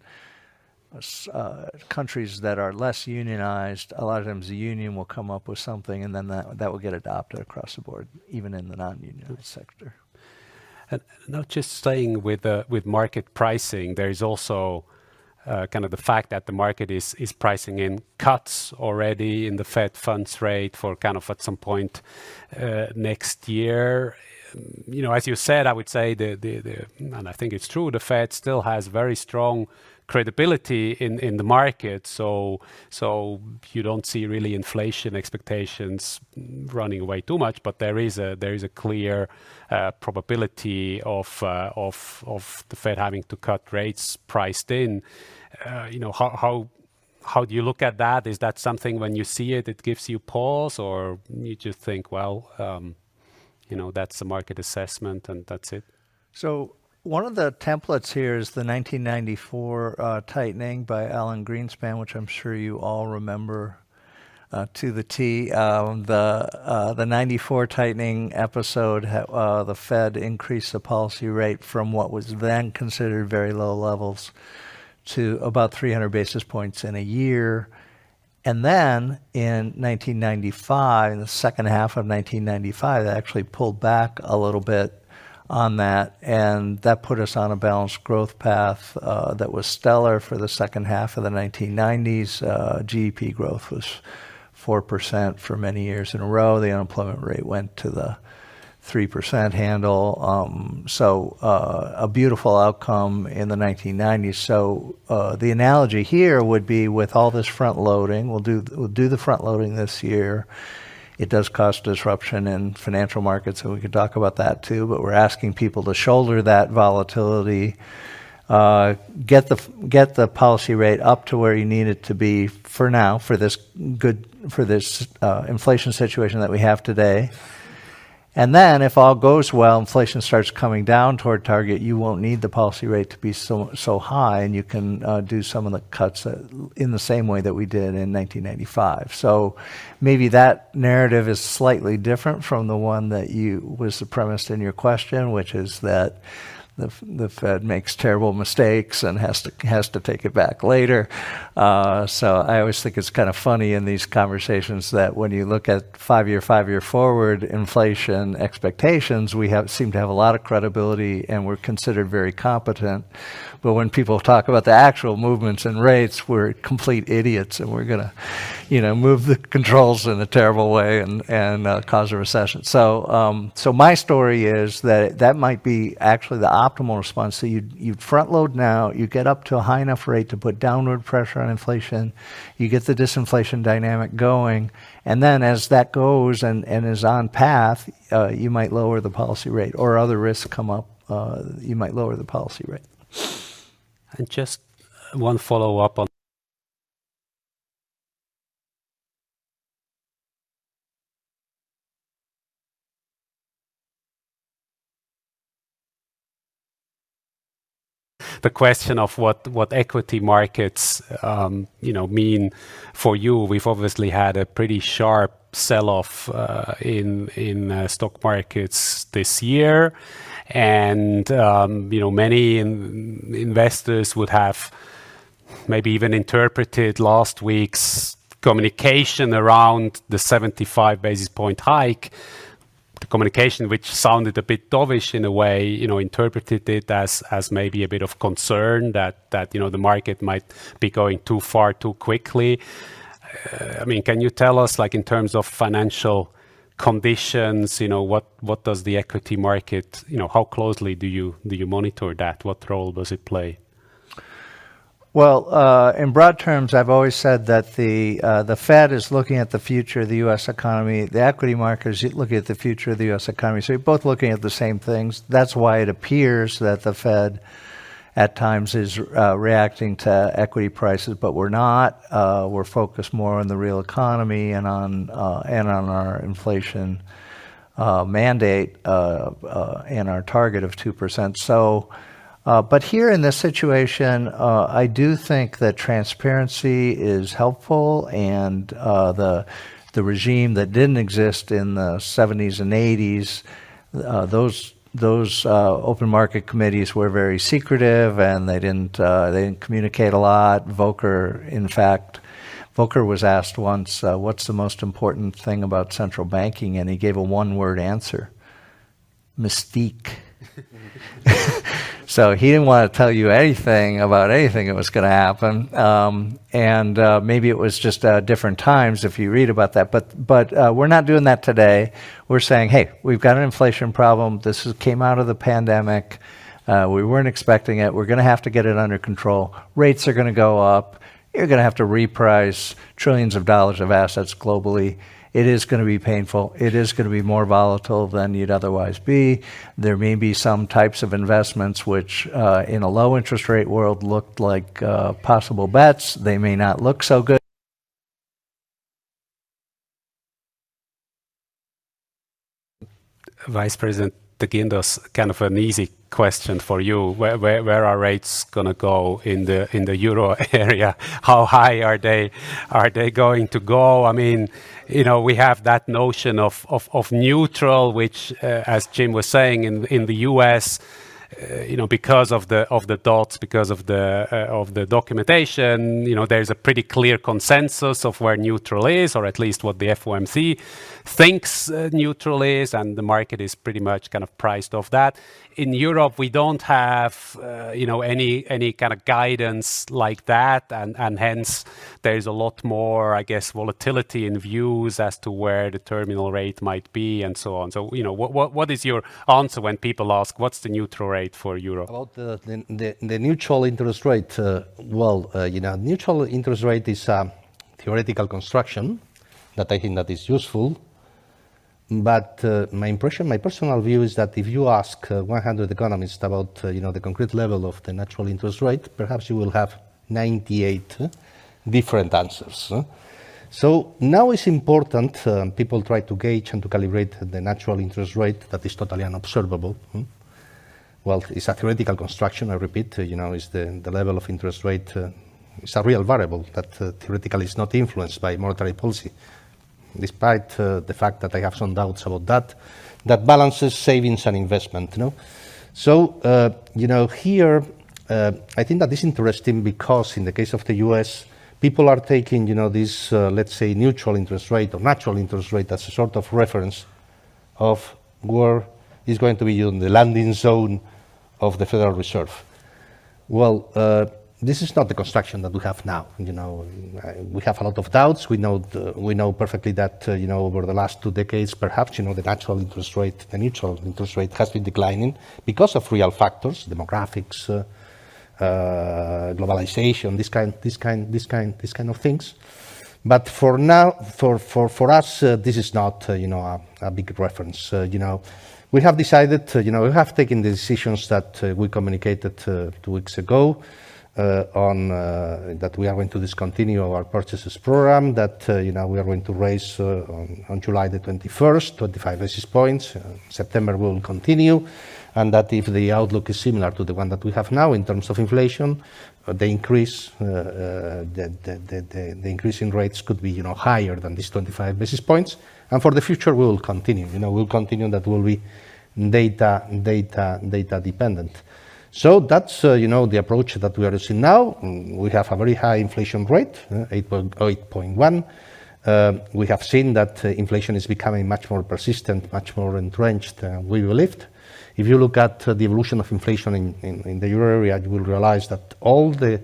uh, countries that are less unionized, a lot of times the union will come up with something, and then that, that will get adopted across the board, even in the non-unionized sector. And not just staying with uh, with market pricing, there is also uh, kind of the fact that the market is is pricing in cuts already in the Fed funds rate for kind of at some point uh, next year. You know, as you said, I would say the, the the and I think it's true, the Fed still has very strong credibility in, in the market, so so you don't see really inflation expectations running away too much, but there is a there is a clear uh, probability of uh, of of the Fed having to cut rates priced in. Uh, you know, how how how do you look at that? Is that something when you see it, it gives you pause, or you just think, well, um, you know, that's the market assessment and that's it? So one of the templates here is the nineteen ninety-four uh, tightening by Alan Greenspan, which I'm sure you all remember uh, to the T. Um, the uh, the ninety-four tightening episode, uh, the Fed increased the policy rate from what was then considered very low levels to about three hundred basis points in a year. And then in nineteen ninety-five, in the second half of nineteen ninety-five, they actually pulled back a little bit on that, and that put us on a balanced growth path uh, that was stellar for the second half of the nineteen nineties. Uh, G D P growth was four percent for many years in a row. The unemployment rate went to the three percent handle. Um, so uh, a beautiful outcome in the nineteen nineties. So uh, the analogy here would be with all this front loading, we'll do, we'll do the front loading this year. It does cause disruption in financial markets, and we could talk about that too, but we're asking people to shoulder that volatility uh, get the get the policy rate up to where you need it to be for now, for this good for this uh, inflation situation that we have today. And then, if all goes well, inflation starts coming down toward target, you won't need the policy rate to be so so high, and you can uh, do some of the cuts uh, in the same way that we did in nineteen ninety-five. So maybe that narrative is slightly different from the one that you was the premise in your question, which is that the the Fed makes terrible mistakes and has to has to take it back later. Uh, so I always think it's kind of funny in these conversations that when you look at five-year, five-year forward inflation expectations, we have seem to have a lot of credibility and we're considered very competent. But when people talk about the actual movements and rates, we're complete idiots, and we're going to, you know, move the controls in a terrible way and and uh, cause a recession. So, um, so my story is that that might be actually the optimal response. So you you front load now, you get up to a high enough rate to put downward pressure on inflation, you get the disinflation dynamic going, and then as that goes and and is on path, uh, you might lower the policy rate, or other risks come up, uh, you might lower the policy rate. And just one follow-up on the question of what, what equity markets um, you know, mean for you. We've obviously had a pretty sharp sell-off uh, in in uh, stock markets this year, and um, you know, many in, investors would have maybe even interpreted last week's communication around the seventy-five basis point hike, the communication which sounded a bit dovish in a way, you know, interpreted it as as maybe a bit of concern that that you know the market might be going too far too quickly. Uh, I mean, can you tell us, like, in terms of financial conditions, you know, what what does the equity market, you know, how closely do you do you monitor that? What role does it play? Well, uh, in broad terms, I've always said that the uh, the Fed is looking at the future of the U S economy. The equity market is looking at the future of the U S economy. So you're both looking at the same things. That's why it appears that the Fed at times is uh, reacting to equity prices, but we're not. Uh, we're focused more on the real economy and on uh, and on our inflation uh, mandate uh, uh, and our target of two percent. So. Uh, but here in this situation, uh, I do think that transparency is helpful, and uh, the the regime that didn't exist in the seventies and eighties, uh, those those uh, open market committees were very secretive, and they didn't uh, they didn't communicate a lot. Volcker, in fact, Volcker was asked once, uh, "What's the most important thing about central banking?" and he gave a one-word answer: mystique. So he didn't want to tell you anything about anything that was going to happen, um, and uh, maybe it was just uh, different times if you read about that. But but uh, we're not doing that today. We're saying, hey, we've got an inflation problem. This is, came out of the pandemic. Uh, we weren't expecting it. We're going to have to get it under control. Rates are going to go up. You're going to have to reprice trillions of dollars of assets globally. It is going to be painful. It is going to be more volatile than you'd otherwise be. There may be some types of investments which, uh, in a low interest rate world, looked like uh, possible bets. They may not look so good. Vice President de Guindos, kind of an easy question for you. Where, where, where are rates going to go in the in the euro area? How high are they are they going to go? I mean, you know, we have that notion of of, of neutral, which, uh, as Jim was saying, in in the U S, uh, you know, because of the of the dots, because of the uh, of the documentation, you know, there's a pretty clear consensus of where neutral is, or at least what the F O M C thinks uh, neutral is, and the market is pretty much kind of priced off that. In Europe, we don't have, uh, you know, any any kind of guidance like that, and and hence there's a lot more, I guess, volatility in views as to where the terminal rate might be, and so on. So, you know, what what what is your answer when people ask what's the neutral rate for Europe? About the the, the, the neutral interest rate, uh, well, uh, you know, neutral interest rate is a theoretical construction that I think that is useful. but uh, my impression, my personal view is that if you ask uh, one hundred economists about uh, you know, the concrete level of the natural interest rate, perhaps you will have ninety-eight uh, different answers. Uh. So now it's important, uh, people try to gauge and to calibrate the natural interest rate that is totally unobservable. Hmm? Well, it's a theoretical construction, I repeat, uh, you know, it's the, the level of interest rate, uh, it's a real variable that uh, theoretically is not influenced by monetary policy, despite uh, the fact that I have some doubts about that, that balances savings and investment, you know. So, uh, you know, here, uh, I think that is interesting because in the case of the U S, people are taking, you know, this, uh, let's say, neutral interest rate or natural interest rate as a sort of reference of where is going to be in the landing zone of the Federal Reserve. Well, uh, this is not the construction that we have now. You know, we have a lot of doubts. We know the, we know perfectly that uh, you know, over the last two decades, perhaps, you know, the natural interest rate, the neutral interest rate has been declining because of real factors, demographics, uh, uh, globalization, this kind, this kind, this kind, this kind of things. But for now, for for for us, uh, this is not uh, you know, a, a big reference. Uh, you know, we have decided, uh, you know, we have taken the decisions that uh, we communicated uh, two weeks ago. Uh, on uh, that we are going to discontinue our purchases program, that uh, you know, we are going to raise uh, on, on July the twenty-first, twenty-five basis points. Uh, September we will continue, and that if the outlook is similar to the one that we have now in terms of inflation, uh, the increase, uh, uh, the, the, the, the increase in rates could be, you know, higher than these twenty-five basis points. And for the future, we will continue. You know, we'll continue. That will be data, data, data dependent. So that's, uh, you know, the approach that we are using now. We have a very high inflation rate, uh, eight point one. Uh, we have seen that uh, inflation is becoming much more persistent, much more entrenched than we believed. If you look at uh, the evolution of inflation in, in, in the euro area, you will realize that all the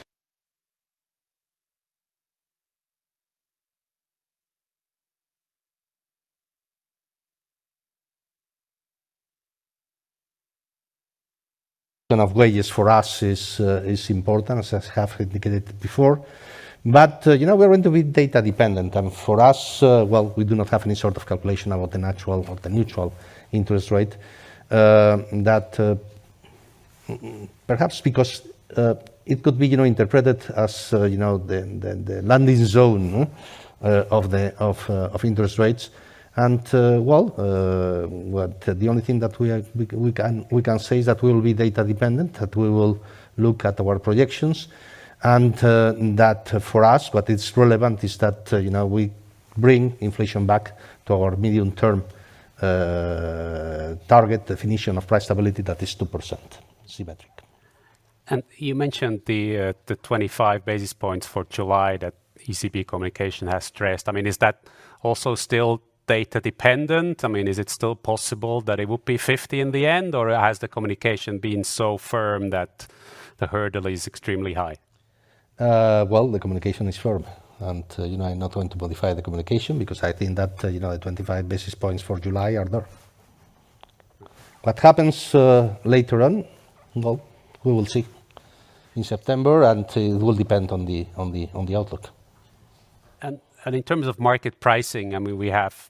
of wages for us is uh, is important, as I have indicated before. But uh, you know, we're going to be data dependent, and for us, uh, well, we do not have any sort of calculation about the natural or the neutral interest rate. Uh, that uh, perhaps because uh, it could be, you know, interpreted as uh, you know, the, the, the landing zone uh, of the of uh, of interest rates. And uh, well, uh, what, uh, the only thing that we, are, we, we, can, we can say is that we will be data dependent, that we will look at our projections, and uh, that uh, for us what is relevant is that uh, you know, we bring inflation back to our medium-term uh, target definition of price stability, that is two percent symmetric. And you mentioned the, uh, the twenty-five basis points for July that E C B communication has stressed. I mean, is that also still data dependent? I mean, is it still possible that it would be fifty in the end, or has the communication been so firm that the hurdle is extremely high? Uh, well, the communication is firm, and uh, you know, I'm not going to modify the communication because I think that uh, you know, the twenty-five basis points for July are there. What happens uh, later on? Well, we will see in September, and it will depend on the on the on the outlook. And and in terms of market pricing, I mean, we have,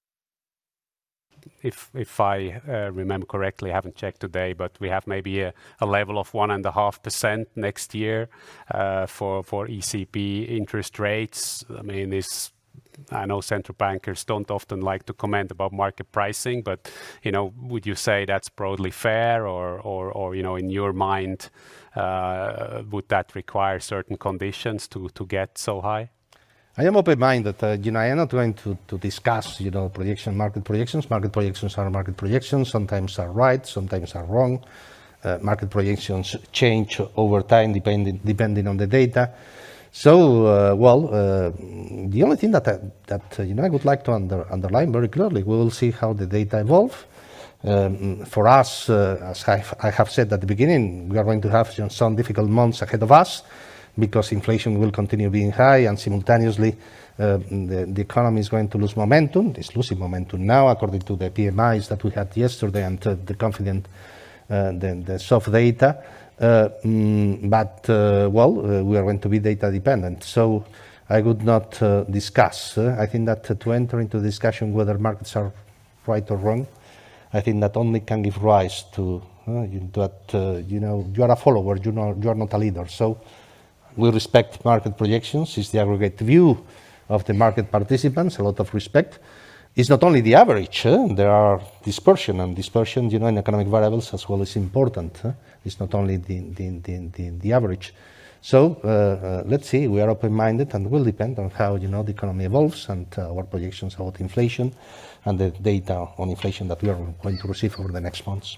if if I uh, remember correctly, I haven't checked today, but we have maybe a, a level of one and a half percent next year uh, for for E C B interest rates. I mean, this, I know central bankers don't often like to comment about market pricing, but you know, would you say that's broadly fair, or or, or you know, in your mind, uh, would that require certain conditions to to get so high? I am open-minded. Uh, you know, I am not going to, to discuss, you know, projection, market projections. Market projections are market projections. Sometimes are right, sometimes are wrong. Uh, market projections change over time depending depending on the data. So, uh, well, uh, the only thing that I, that uh, you know, I would like to under, underline very clearly, we will see how the data evolve. Um, for us, uh, as I've, I have said at the beginning, we are going to have, you know, some difficult months ahead of us, because inflation will continue being high, and simultaneously uh, the, the economy is going to lose momentum. It's losing momentum now, according to the P M Is that we had yesterday and uh, the confident, uh, the, the soft data. Uh, mm, but, uh, well, uh, we are going to be data dependent. So I would not uh, discuss. Uh, I think that uh, to enter into discussion whether markets are right or wrong. I think that only can give rise to uh, you, that uh, you know you are a follower, you know you are not a leader. So we respect market projections. It's the aggregate view of the market participants. A lot of respect. It's not only the average. Eh? There are dispersion, and dispersion, you know, in economic variables as well is important. Eh? It's not only the the, the, the, the average. So uh, uh, let's see. We are open-minded, and will depend on how you know the economy evolves and uh, our projections about inflation and the data on inflation that we are going to receive over the next months.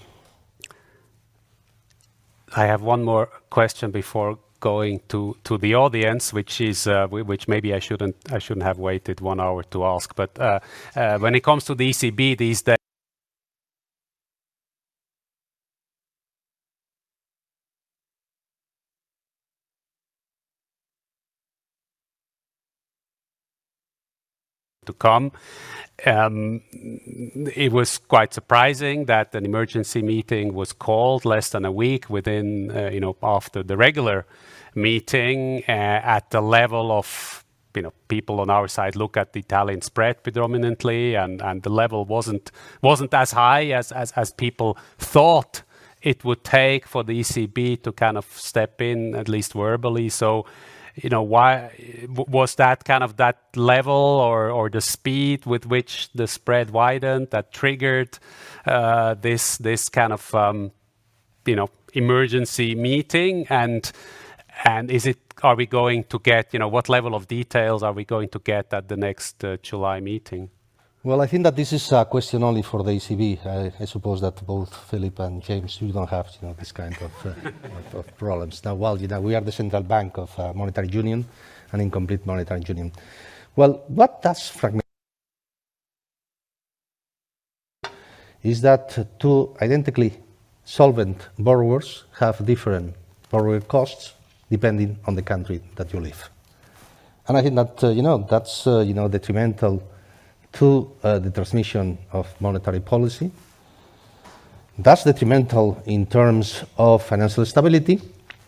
I have one more question before going to, to the audience, which is uh, which maybe I shouldn't I shouldn't have waited one hour to ask. But uh, uh, when it comes to the E C B these days, to come. Um, it was quite surprising that an emergency meeting was called less than a week within, uh, you know, after the regular meeting uh, at the level of, you know, people on our side look at the Italian spread predominantly, and, and the level wasn't wasn't as high as, as, as people thought it would take for the E C B to kind of step in, at least verbally. So, you know, why was that kind of that level or, or the speed with which the spread widened that triggered uh, this this kind of um, you know emergency meeting? And and is it are we going to get, you know, what level of details are we going to get at the next uh, July meeting? Well, I think that this is a question only for the E C B. I, I suppose that both Philip and James, you don't have, you know, this kind of, uh, of, of problems. Now, well, you know, we are the central bank of uh, monetary union and incomplete monetary union. Well, what does fragmentation is that two identically solvent borrowers have different borrower costs depending on the country that you live. And I think that, uh, you know, that's, uh, you know, detrimental to uh, the transmission of monetary policy. That's detrimental in terms of financial stability.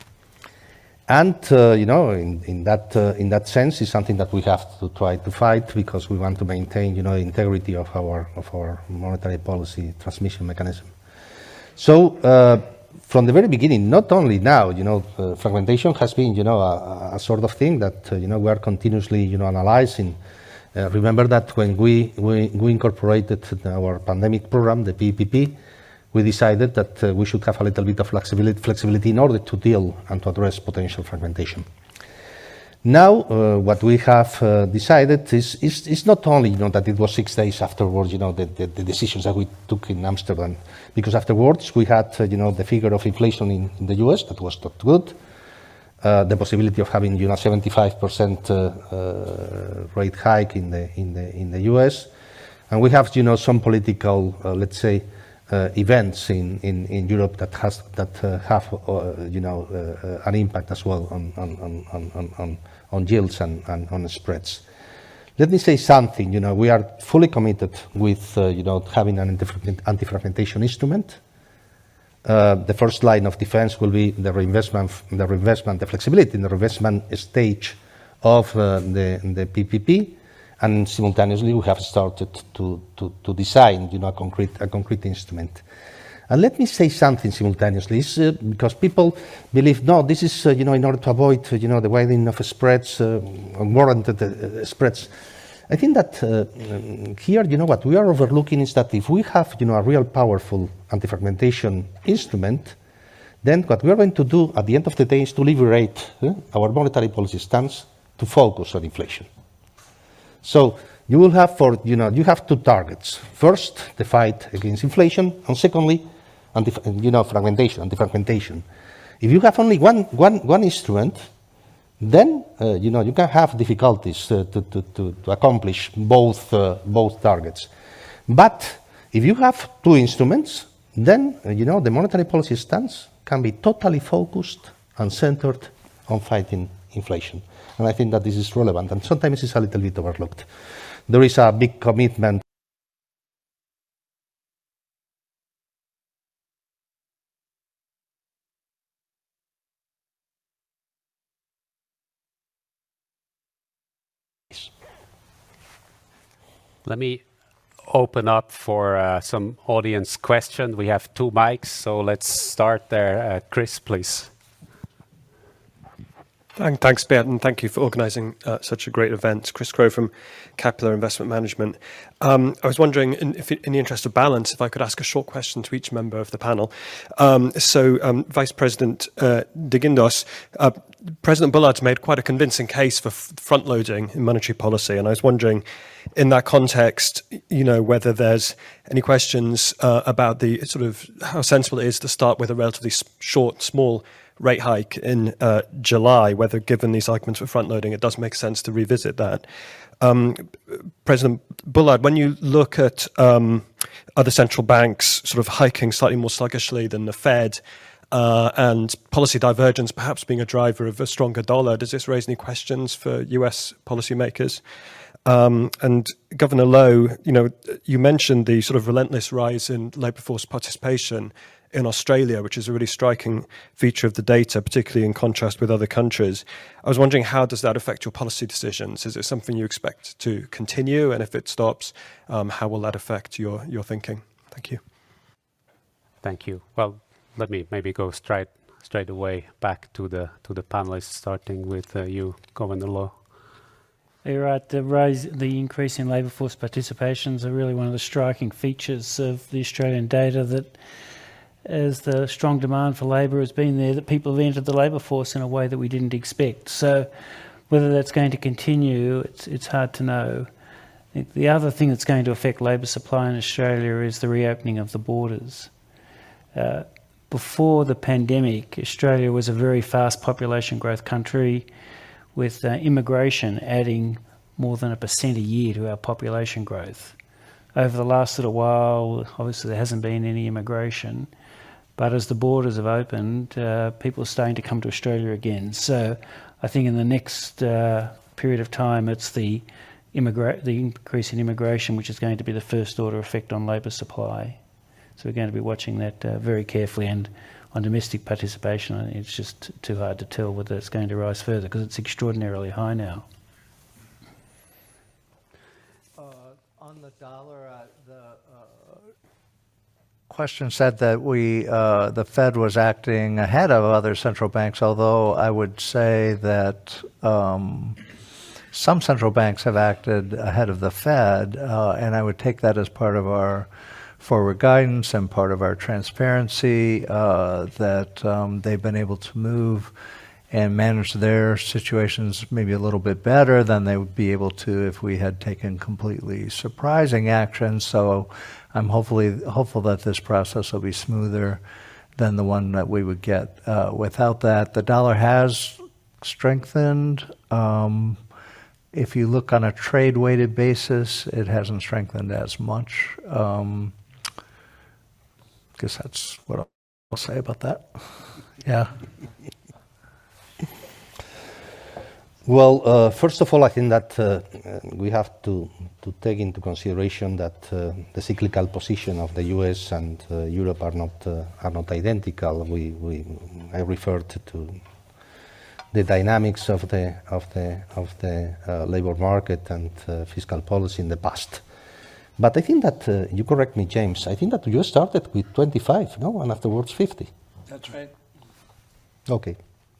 And, uh, you know, in, in, that, uh, in that sense, is something that we have to try to fight because we want to maintain, you know, integrity of our, of our monetary policy transmission mechanism. So, uh, from the very beginning, not only now, you know, uh, fragmentation has been, you know, a, a sort of thing that, uh, you know, we are continuously, you know, analyzing. Uh, remember that when we, we, we incorporated our pandemic program, the P P P, we decided that uh, we should have a little bit of flexibility, flexibility in order to deal and to address potential fragmentation. Now, uh, what we have uh, decided is, is, is not only, you know, that it was six days afterwards, you know, the, the, the decisions that we took in Amsterdam, because afterwards we had, uh, you know, the figure of inflation in, in the U S that was not good. Uh, the possibility of having, you know, seventy-five percent uh, uh, rate hike in the in the in the U S, and we have, you know, some political, uh, let's say, uh, events in, in, in Europe that has that uh, have, uh, you know, uh, an impact as well on on on on, on, on yields and, and on spreads. Let me say something. You know, we are fully committed with, uh, you know, having an anti-fragmentation instrument. Uh, the first line of defense will be the reinvestment, the reinvestment, the flexibility in the reinvestment stage of uh, the, the P P P, and simultaneously we have started to, to, to design, you know, a concrete, a concrete instrument. And let me say something simultaneously, uh, because people believe, no, this is, uh, you know, in order to avoid, uh, you know, the widening of spreads, uh, unwarranted uh, spreads. I think that uh, here, you know, what we are overlooking is that if we have, you know, a real powerful anti-fragmentation instrument, then what we are going to do at the end of the day is to liberate uh, our monetary policy stance to focus on inflation. So you will have, for, you know, you have two targets. First, the fight against inflation, and secondly, anti, you know, fragmentation, anti-fragmentation. If you have only one, one, one instrument, then uh, you know you can have difficulties uh, to, to, to, to accomplish both uh, both targets. But if you have two instruments, then uh, you know the monetary policy stance can be totally focused and centered on fighting inflation. And I think that this is relevant, and sometimes it's a little bit overlooked. There is a big commitment. Let me open up for uh, some audience questions. We have two mics, so let's start there. Uh, Chris, please. Thanks, Bert, and thank you for organising uh, such a great event. Chris Crow from Capital Investment Management. Um, I was wondering, in, if, in the interest of balance, if I could ask a short question to each member of the panel. Um, so, um, Vice President uh, de Guindos, uh, President Bullard's made quite a convincing case for f- front-loading in monetary policy, and I was wondering, in that context, you know, whether there's any questions uh, about the sort of how sensible it is to start with a relatively short, small rate hike in uh, July, whether given these arguments for front-loading, it does make sense to revisit that. Um, President Bullard, when you look at um, other central banks sort of hiking slightly more sluggishly than the Fed, uh, and policy divergence perhaps being a driver of a stronger dollar, does this raise any questions for U S policymakers? Um, and Governor Lowe, you know, you mentioned the sort of relentless rise in labour force participation in Australia, which is a really striking feature of the data, particularly in contrast with other countries. I was wondering, how does that affect your policy decisions? Is it something you expect to continue? And if it stops, um, how will that affect your, your thinking? Thank you. Thank you. Well, let me maybe go straight straight away back to the to the panelists, starting with uh, you, Governor Lowe. You're right. The rise, the increase in labour force participations are really one of the striking features of the Australian data, that as the strong demand for labour has been there, that people have entered the labour force in a way that we didn't expect. So whether that's going to continue, it's, it's hard to know. I think the other thing that's going to affect labour supply in Australia is the reopening of the borders. Uh, before the pandemic, Australia was a very fast population growth country, with uh, immigration adding more than a percent a year to our population growth. Over the last little while, obviously there hasn't been any immigration, but as the borders have opened, uh, people are starting to come to Australia again. So I think in the next uh, period of time, it's the, immigra- the increase in immigration which is going to be the first order effect on labour supply. So we're going to be watching that uh, very carefully. And on domestic participation, I think it's just too hard to tell whether it's going to rise further, because it's extraordinarily high now. Uh, on the dollar, uh, the uh, question said that we, uh, the Fed was acting ahead of other central banks, although I would say that um, some central banks have acted ahead of the Fed, uh, and I would take that as part of our forward guidance and part of our transparency, uh, that um, they've been able to move and manage their situations maybe a little bit better than they would be able to if we had taken completely surprising action. So I'm hopefully hopeful that this process will be smoother than the one that we would get uh, without that. The dollar has strengthened. Um, if you look on a trade-weighted basis, it hasn't strengthened as much. Um, I guess that's what I'll say about that. Yeah. Well, uh, first of all, I think that uh, we have to, to take into consideration that uh, the cyclical position of the U S and uh, Europe are not uh, are not identical. We, we I referred to the dynamics of the of the of the uh, labor market and uh, fiscal policy in the past. But I think that, uh, you correct me, James, I think that you started with twenty-five, no? And afterwards fifty. That's right. Okay.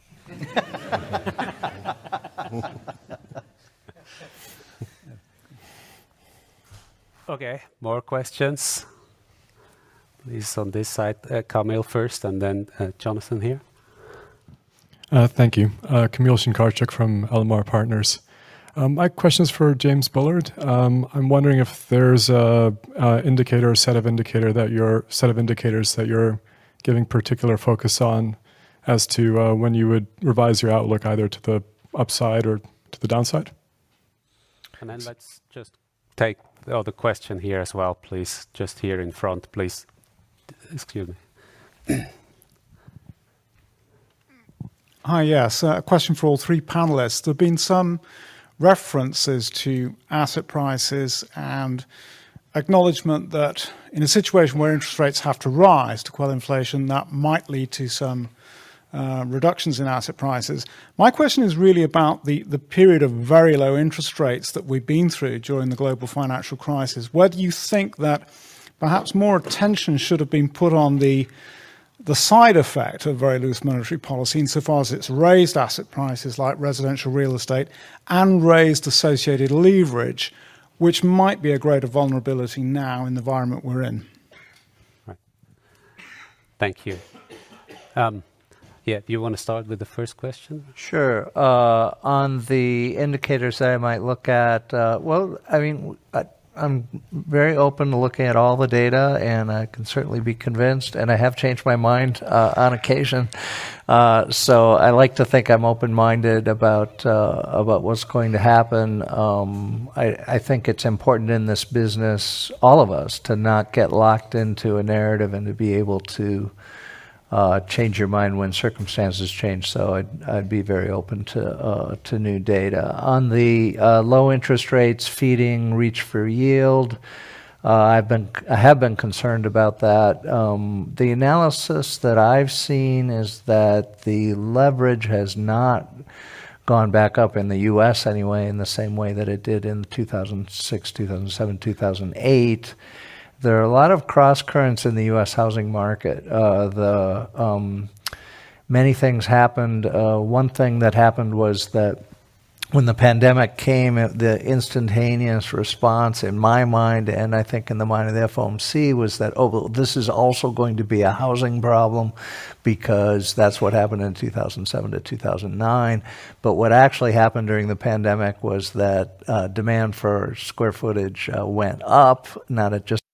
Okay, more questions? Please, on this side, uh, Kamil first, and then uh, Jonathan here. Uh, thank you. Uh, Kamil Shinkarchuk from Elmar Partners. Um, my question is for James Bullard. Um, I'm wondering if there's a, a indicator, a set of indicator that you're set of indicators that you're giving particular focus on as to uh, when you would revise your outlook either to the upside or to the downside. And then let's just take the other question here as well, please. Just here in front, please. Excuse me. Hi, yes. A question for all three panelists. There have been some references to asset prices and acknowledgement that in a situation where interest rates have to rise to quell inflation, that might lead to some uh, reductions in asset prices. My question is really about the, the period of very low interest rates that we've been through during the global financial crisis. Where do you think that perhaps more attention should have been put on the the side effect of very loose monetary policy insofar as it's raised asset prices like residential real estate and raised associated leverage, which might be a greater vulnerability now in the environment we're in? Right. Thank you. Um, yeah, do you want to start with the first question? Sure. Uh, on the indicators that I might look at, uh, well, I mean, I, I'm very open to looking at all the data, and I can certainly be convinced, and I have changed my mind uh, on occasion. Uh, so I like to think I'm open-minded about uh, about what's going to happen. Um, I, I think it's important in this business, all of us, to not get locked into a narrative and to be able to Uh, change your mind when circumstances change. So I'd, I'd be very open to uh, to new data. On the uh, low interest rates feeding reach for yield, uh, I've been I have been concerned about that. Um, the analysis that I've seen is that the leverage has not gone back up in the U S anyway in the same way that it did in two thousand six, two thousand seven, two thousand eight. There are a lot of cross currents in the U S housing market. Uh, the um, many things happened. Uh, one thing that happened was that when the pandemic came, the instantaneous response in my mind, and I think in the mind of the F O M C, was that, oh, well, this is also going to be a housing problem because that's what happened in two thousand seven to two thousand nine. But what actually happened during the pandemic was that uh, demand for square footage uh, went up, not at just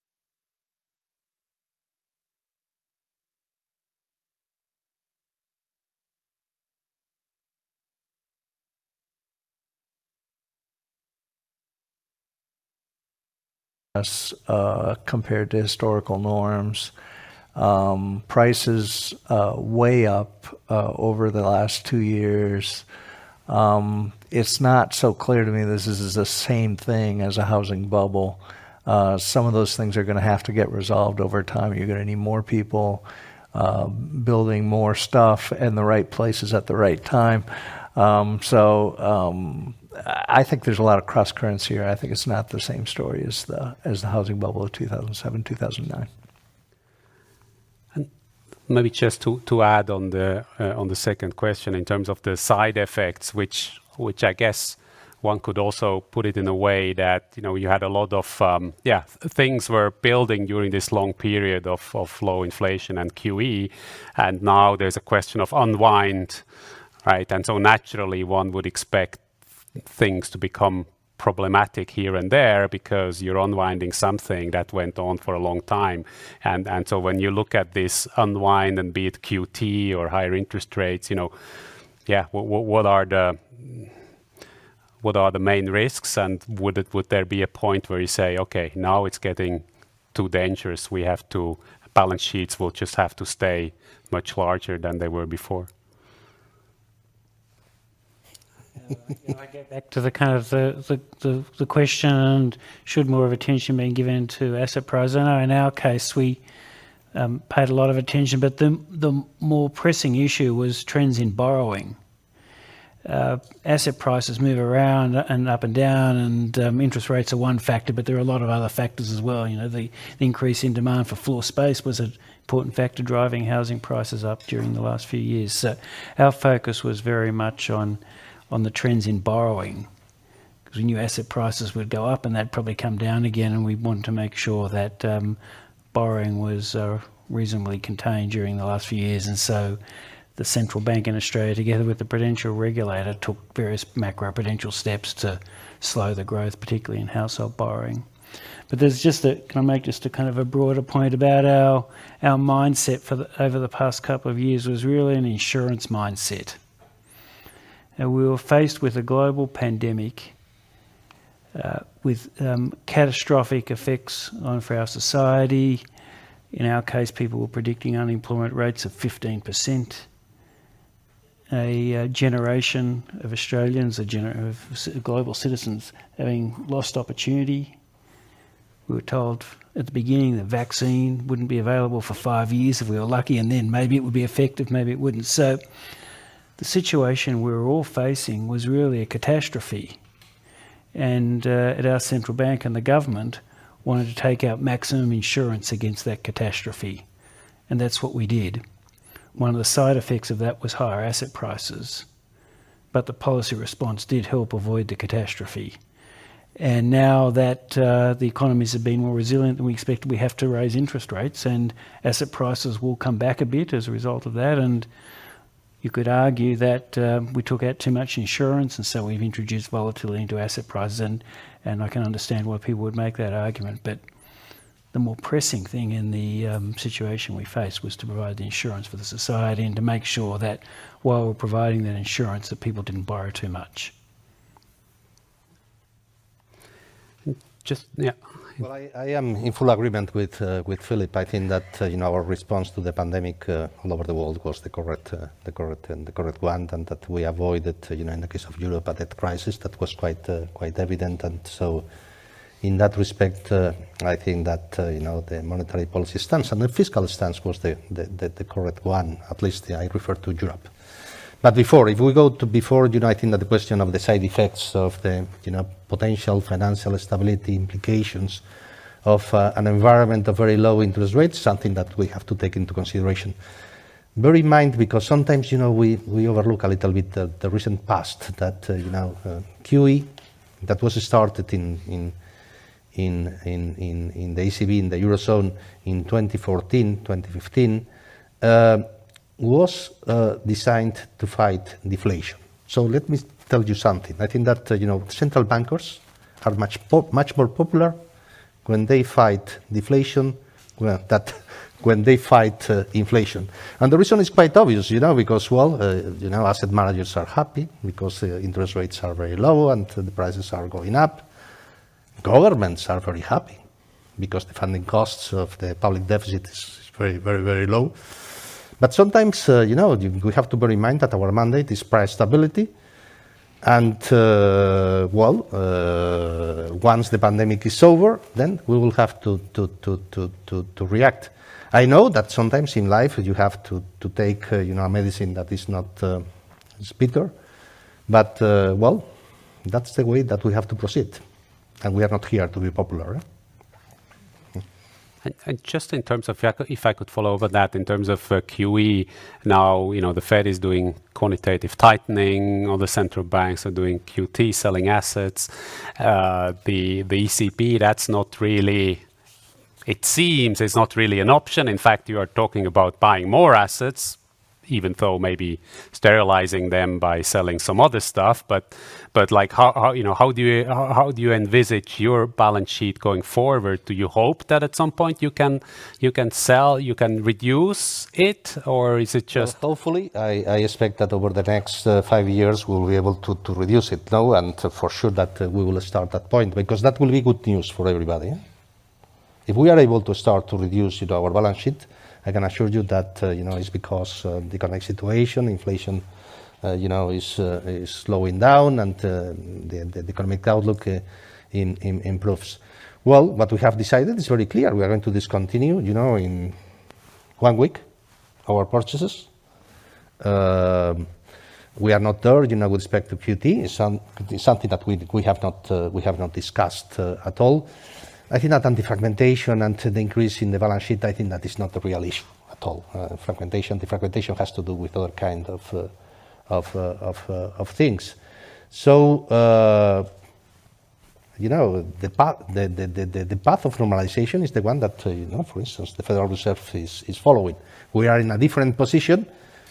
Uh, compared to historical norms. Um, prices uh, way up uh, over the last two years. Um, it's not so clear to me this is the same thing as a housing bubble. Uh, some of those things are going to have to get resolved over time. You're going to need more people uh, building more stuff in the right places at the right time. Um, so um, I think there's a lot of cross currents here. I think it's not the same story as the as the housing bubble of two thousand seven, two thousand nine. And maybe just to, to add on the uh, on the second question in terms of the side effects, which which I guess one could also put it in a way that, you know, you had a lot of um, yeah th- things were building during this long period of, of low inflation and Q E, and now there's a question of unwind. Right, and so naturally one would expect things to become problematic here and there because you're unwinding something that went on for a long time. And and so when you look at this unwind, and be it Q T or higher interest rates, you know, yeah, what, what are the what are the main risks, and would it would there be a point where you say, okay, now it's getting too dangerous, we have to, balance sheets will just have to stay much larger than they were before? Uh, you know, I get back to the kind of the, the, the, the question, should more of attention be given to asset prices? I know in our case we um, paid a lot of attention, but the, the more pressing issue was trends in borrowing. Uh, asset prices move around and up and down, and um, interest rates are one factor, but there are a lot of other factors as well. You know, the, the increase in demand for floor space was an important factor driving housing prices up during the last few years. So our focus was very much on on the trends in borrowing, because we knew asset prices would go up and that'd probably come down again, and we wanted to make sure that um, borrowing was uh, reasonably contained during the last few years. And so the central bank in Australia, together with the prudential regulator, took various macro-prudential steps to slow the growth, particularly in household borrowing. But there's just a, can I make just a kind of a broader point about our our mindset for the, over the past couple of years was really an insurance mindset. And we were faced with a global pandemic uh, with um, catastrophic effects on for our society. In our case, people were predicting unemployment rates of fifteen percent. A uh, generation of Australians, a gener- of global citizens having lost opportunity. We were told at the beginning the vaccine wouldn't be available for five years if we were lucky, and then maybe it would be effective, maybe it wouldn't. So the situation we were all facing was really a catastrophe. And uh, at our central bank and the government wanted to take out maximum insurance against that catastrophe. And that's what we did. One of the side effects of that was higher asset prices. But the policy response did help avoid the catastrophe. And now that uh, the economies have been more resilient than we expected, we have to raise interest rates, and asset prices will come back a bit as a result of that. And you could argue that uh, we took out too much insurance, and so we've introduced volatility into asset prices, and, and I can understand why people would make that argument. But the more pressing thing in the um, situation we faced was to provide the insurance for the society, and to make sure that while we're providing that insurance, that people didn't borrow too much. Just, yeah. Well, I, I am in full agreement with uh, with Philip. I think that uh, you know, our response to the pandemic uh, all over the world was the correct, uh, the correct, and the correct one, and that we avoided, uh, you know, in the case of Europe, a debt crisis that was quite uh, quite evident. And so, in that respect, uh, I think that uh, you know, the monetary policy stance and the fiscal stance was the the, the, the correct one. At least I refer to Europe. But before, if we go to before, you know, I think that the question of the side effects of the, you know, potential financial stability implications of uh, an environment of very low interest rates, something that we have to take into consideration. Bear in mind, because sometimes, you know, we, we overlook a little bit the, the recent past, that, uh, you know, uh, Q E, that was started in, in, in, in, in, in the E C B, in the Eurozone in twenty fourteen, twenty fifteen, uh, was uh, designed to fight deflation. So let me tell you something. I think that uh, you know, central bankers are much much more popular when they fight deflation well, that when they fight uh, inflation. And the reason is quite obvious, you know, because well, uh, you know, asset managers are happy because uh, interest rates are very low and uh, the prices are going up. Governments are very happy because the funding costs of the public deficit is very, very, very low. But sometimes, uh, you know, we have to bear in mind that our mandate is price stability. And, uh, well, uh, once the pandemic is over, then we will have to, to, to, to, to, to react. I know that sometimes in life you have to, to take, uh, you know, a medicine that is not uh, is bitter. But, uh, well, that's the way that we have to proceed. And we are not here to be popular. Eh? And, and just in terms of, if I could follow over that, in terms of uh, Q E, now, you know, the Fed is doing quantitative tightening, all the central banks are doing Q T, selling assets. Uh, the, the E C B, that's not really, it seems it's not really an option. In fact, you are talking about buying more assets, even though maybe sterilizing them by selling some other stuff. But, but like, how, how you know, how do you how, how do you envisage your balance sheet going forward? Do you hope that at some point you can you can sell, you can reduce it, or is it just? Well, hopefully, I, I expect that over the next uh, five years we'll be able to, to reduce it. No, and uh, for sure that uh, we will start that point, because that will be good news for everybody. Eh? If we are able to start to reduce, you know, our balance sheet, I can assure you that uh, you know, it's because uh, the economic situation, inflation, uh, you know, is uh, is slowing down, and uh, the, the economic outlook uh, in, in improves. Well, what we have decided is very clear. We are going to discontinue, you know, in one week, our purchases. Uh, we are not there, you know, with respect to Q T. It's, some, it's something that we we have not uh, we have not discussed uh, at all. I think that anti-fragmentation and the increase in the balance sheet, I think that is not the real issue at all. Uh, fragmentation, the fragmentation has to do with other kind of uh, of, uh, of, uh, of things. So, uh, you know, the path, the, the, the, the path of normalization is the one that, uh, you know, for instance, the Federal Reserve is, is following. We are in a different position,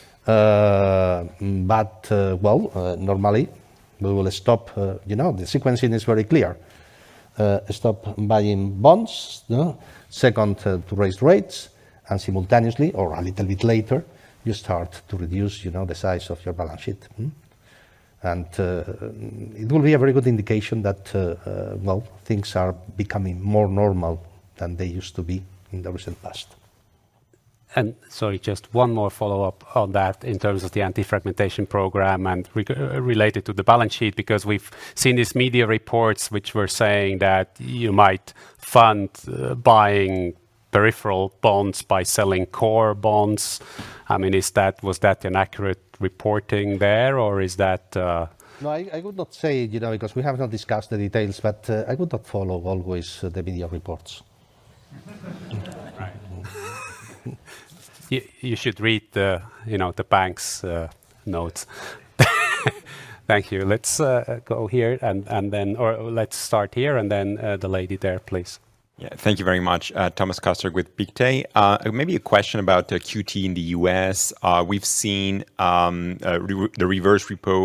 uh, but, uh, well, uh, normally we will stop, uh, you know, the sequencing is very clear. Uh, stop buying bonds, no? Second, uh, to raise rates, and simultaneously, or a little bit later, you start to reduce, you know, the size of your balance sheet. Hmm? And uh, it will be a very good indication that, uh, uh, well, things are becoming more normal than they used to be in the recent past. And sorry, just one more follow-up on that in terms of the anti-fragmentation program and re uh, related to the balance sheet, because we've seen these media reports which were saying that you might fund uh, buying peripheral bonds by selling core bonds. I mean, is that was that an accurate reporting there, or is that? Uh... No, I, I would not say, you know, because we have not discussed the details, but uh, I would not follow always uh, the media reports. Right. You, you should read the, you know, the bank's uh, notes. Thank you. Let's uh, go here and, and then, or let's start here and then uh, the lady there, please. Yeah, thank you very much. Uh, Thomas Kosterg with Pictet. Uh, maybe a question about uh, Q T in the U S. Uh, we've seen um, uh, re the reverse repo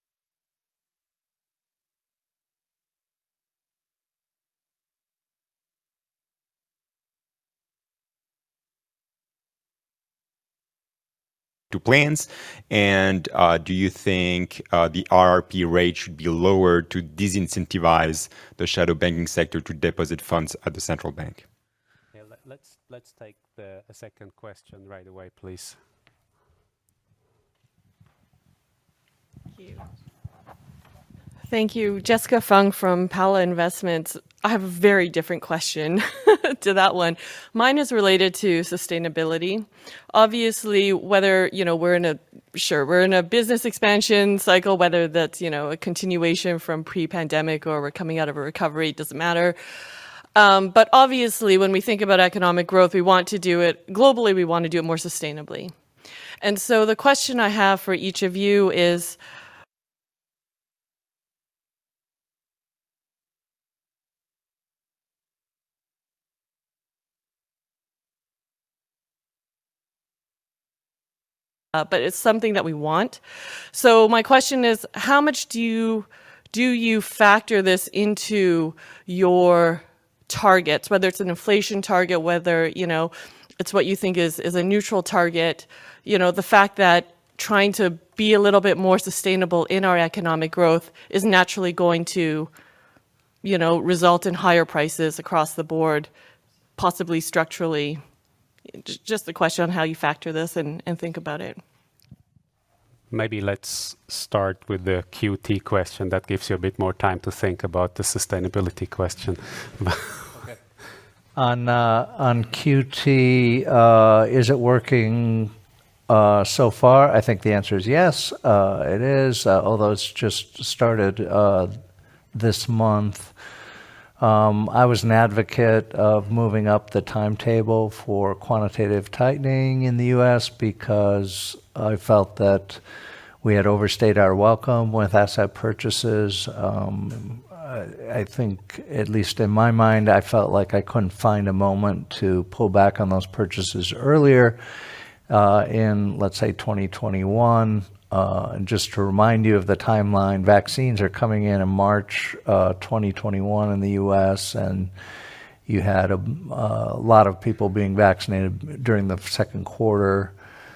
to plans, and uh, do you think uh, the R R P rate should be lowered to disincentivize the shadow banking sector to deposit funds at the central bank? Yeah, let's let's take the a second question right away, please. Thank you. Thank you. Jessica Fung from Pala Investments. I have a very different question to that one. Mine is related to sustainability. Obviously, whether, you know, we're in a, sure, we're in a business expansion cycle, whether that's, you know, a continuation from pre-pandemic or we're coming out of a recovery, it doesn't matter. Um, but obviously, when we think about economic growth, we want to do it globally, we want to do it more sustainably. And so the question I have for each of you is, Uh, but it's something that we want. So my question is, how much do you do you factor this into your targets, whether it's an inflation target, whether, you know, it's what you think is, is a neutral target, you know, the fact that trying to be a little bit more sustainable in our economic growth is naturally going to, you know, result in higher prices across the board, possibly structurally. Just a question on how you factor this and, and think about it. Maybe let's start with the Q T question. That gives you a bit more time to think about the sustainability question. Okay. On, uh, on Q T, uh, is it working uh, so far? I think the answer is yes, uh, it is, uh, although it's just started uh, this month. Um, I was an advocate of moving up the timetable for quantitative tightening in the U S because I felt that we had overstayed our welcome with asset purchases. Um, I, I think, at least in my mind, I felt like I couldn't find a moment to pull back on those purchases earlier uh, in, let's say, twenty twenty-one. Uh, and just to remind you of the timeline, vaccines are coming in in March uh, twenty twenty-one in the U S, and you had a, a lot of people being vaccinated during the second quarter.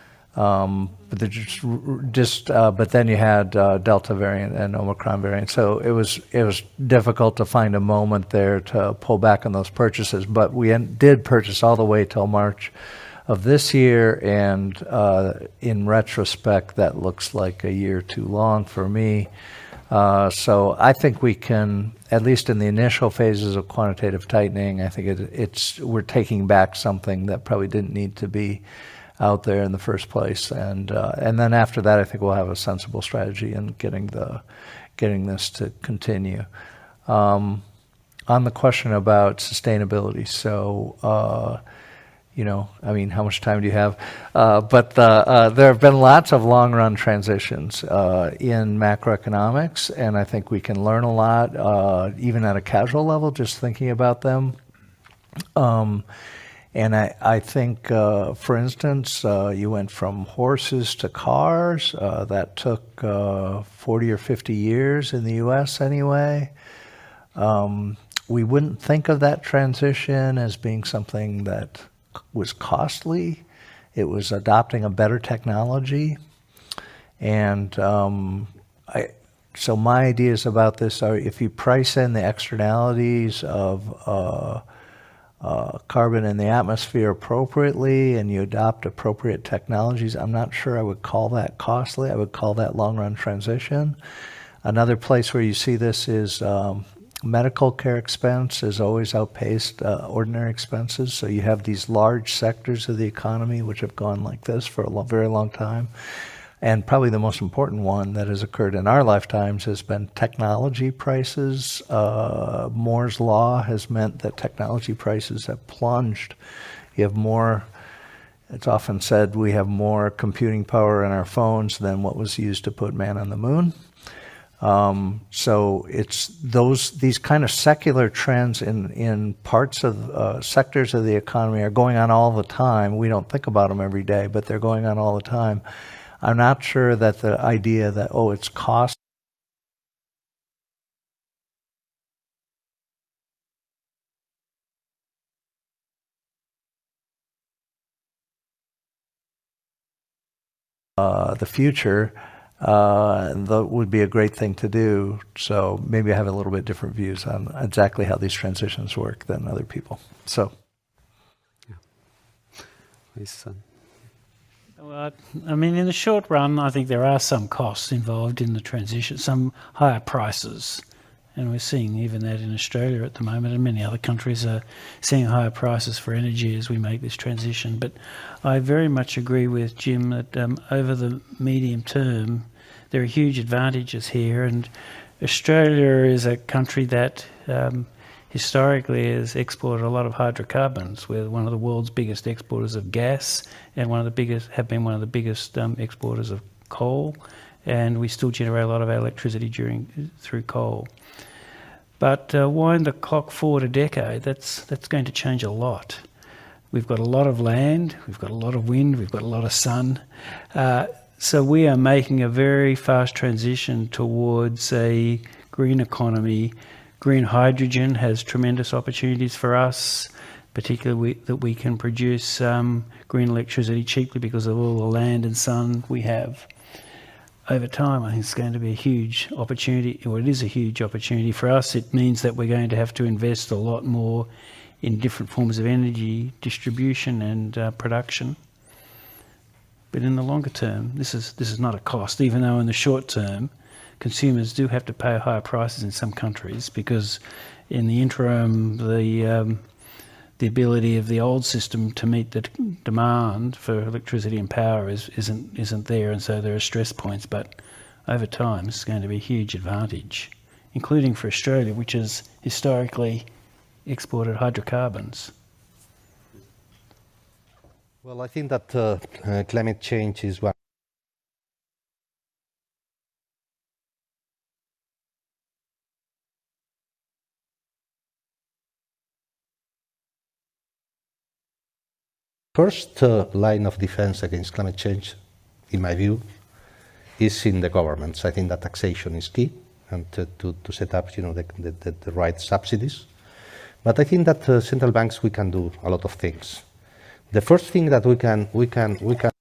Um, but just, just uh, but then you had uh, Delta variant and Omicron variant, so it was it was difficult to find a moment there to pull back on those purchases. But we did purchase all the way till March of this year, and uh, in retrospect, that looks like a year too long for me. Uh, so I think we can, at least in the initial phases of quantitative tightening, I think it, it's we're taking back something that probably didn't need to be out there in the first place, and uh, and then after that, I think we'll have a sensible strategy in getting the getting this to continue. Um, on the question about sustainability, so. Uh, You know, I mean, how much time do you have? Uh, but the, uh, there have been lots of long-run transitions uh, in macroeconomics, and I think we can learn a lot, uh, even at a casual level, just thinking about them. Um, and I, I think, uh, for instance, uh, you went from horses to cars. Uh, that took uh, forty or fifty years in the U S anyway. Um, we wouldn't think of that transition as being something that was costly. It was adopting a better technology. And um, I, so my ideas about this are, if you price in the externalities of uh, uh, carbon in the atmosphere appropriately and you adopt appropriate technologies, I'm not sure I would call that costly. I would call that long-run transition. Another place where you see this is um, medical care expense has always outpaced uh, ordinary expenses. So you have these large sectors of the economy which have gone like this for a lo- very long time. And probably the most important one that has occurred in our lifetimes has been technology prices. Uh, Moore's Law has meant that technology prices have plunged. You have more, it's often said we have more computing power in our phones than what was used to put man on the moon. Um, so it's those these kind of secular trends in, in parts of uh, sectors of the economy are going on all the time. We don't think about them every day, but they're going on all the time. I'm not sure that the idea that, oh, it's cost uh, the future, uh, that would be a great thing to do. So maybe I have a little bit different views on exactly how these transitions work than other people. So, yeah. Please, uh, Well, I mean, in the short run, I think there are some costs involved in the transition, some higher prices. And we're seeing even that in Australia at the moment, and many other countries are seeing higher prices for energy as we make this transition. But I very much agree with Jim that um, over the medium term, there are huge advantages here. And Australia is a country that um, historically has exported a lot of hydrocarbons. We're one of the world's biggest exporters of gas and one of the biggest, have been one of the biggest um, exporters of coal. And we still generate a lot of our electricity during through coal. But uh, wind the clock forward a decade, that's, that's going to change a lot. We've got a lot of land, we've got a lot of wind, we've got a lot of sun. Uh, so we are making a very fast transition towards a green economy. Green hydrogen has tremendous opportunities for us, particularly we, that we can produce um, green electricity cheaply because of all the land and sun we have. Over time, I think it's going to be a huge opportunity, or it is a huge opportunity for us. It means that we're going to have to invest a lot more in different forms of energy distribution and uh, production. But in the longer term, this is this is not a cost, even though in the short term, consumers do have to pay higher prices in some countries because in the interim, the um, the ability of the old system to meet the demand for electricity and power is, isn't isn't there, and so there are stress points. But over time, it's going to be a huge advantage, including for Australia, which has historically exported hydrocarbons. Well, I think that uh, uh, climate change is one. First uh, line of defense against climate change, in my view, is in the governments. I think that taxation is key, and to, to, to set up, you know, the, the, the right subsidies. But I think that uh, central banks, we can do a lot of things. The first thing that we can we can we can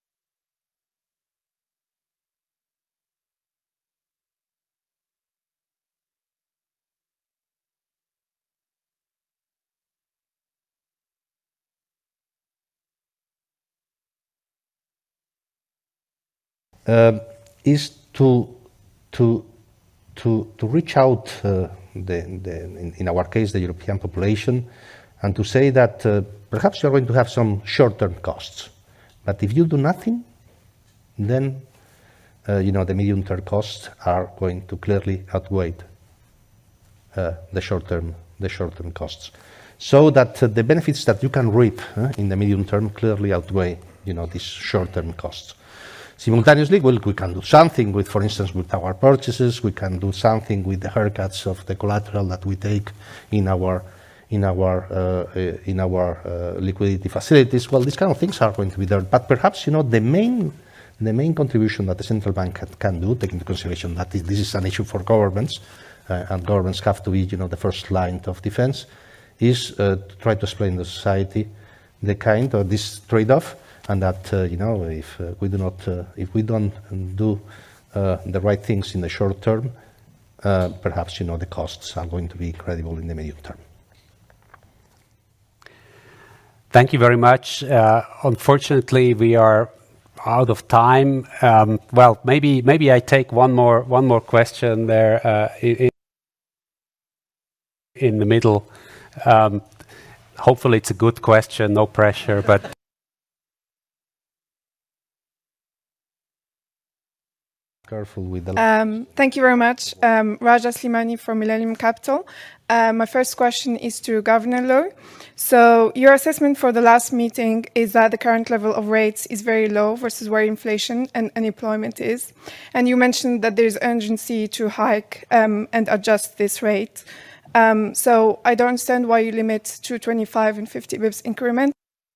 Uh, is to to to to reach out uh, the, the in, in our case the European population, and to say that uh, perhaps you're going to have some short-term costs, but if you do nothing, then uh, you know the medium-term costs are going to clearly outweigh uh, the short-term the short-term costs, so that uh, the benefits that you can reap uh, in the medium term clearly outweigh you know these short-term costs. Simultaneously, well, we can do something with, for instance, with our purchases. We can do something with the haircuts of the collateral that we take in our in our uh, in our uh, liquidity facilities. Well, these kind of things are going to be there. But perhaps you know the main the main contribution that the central bank can, can do, taking into consideration that this is an issue for governments, uh, and governments have to be you know the first line of defense, is uh, to try to explain to society the kind of this trade-off. And that uh, you know, if uh, we do not, uh, if we don't do uh, the right things in the short term, uh, perhaps you know the costs are going to be incredible in the medium term. Thank you very much. Uh, unfortunately, we are out of time. Um, well, maybe maybe I take one more one more question there uh, in, in the middle. Um, hopefully, it's a good question. No pressure, but. Careful with the. Um, thank you very much. Um, Raja Slimani from Millennium Capital. Uh, my first question is to Governor Lowe. So your assessment for the last meeting is that the current level of rates is very low versus where inflation and unemployment is. And you mentioned that there's urgency to hike um, and adjust this rate. Um, so I don't understand why you limit to twenty-five and fifty bips increment.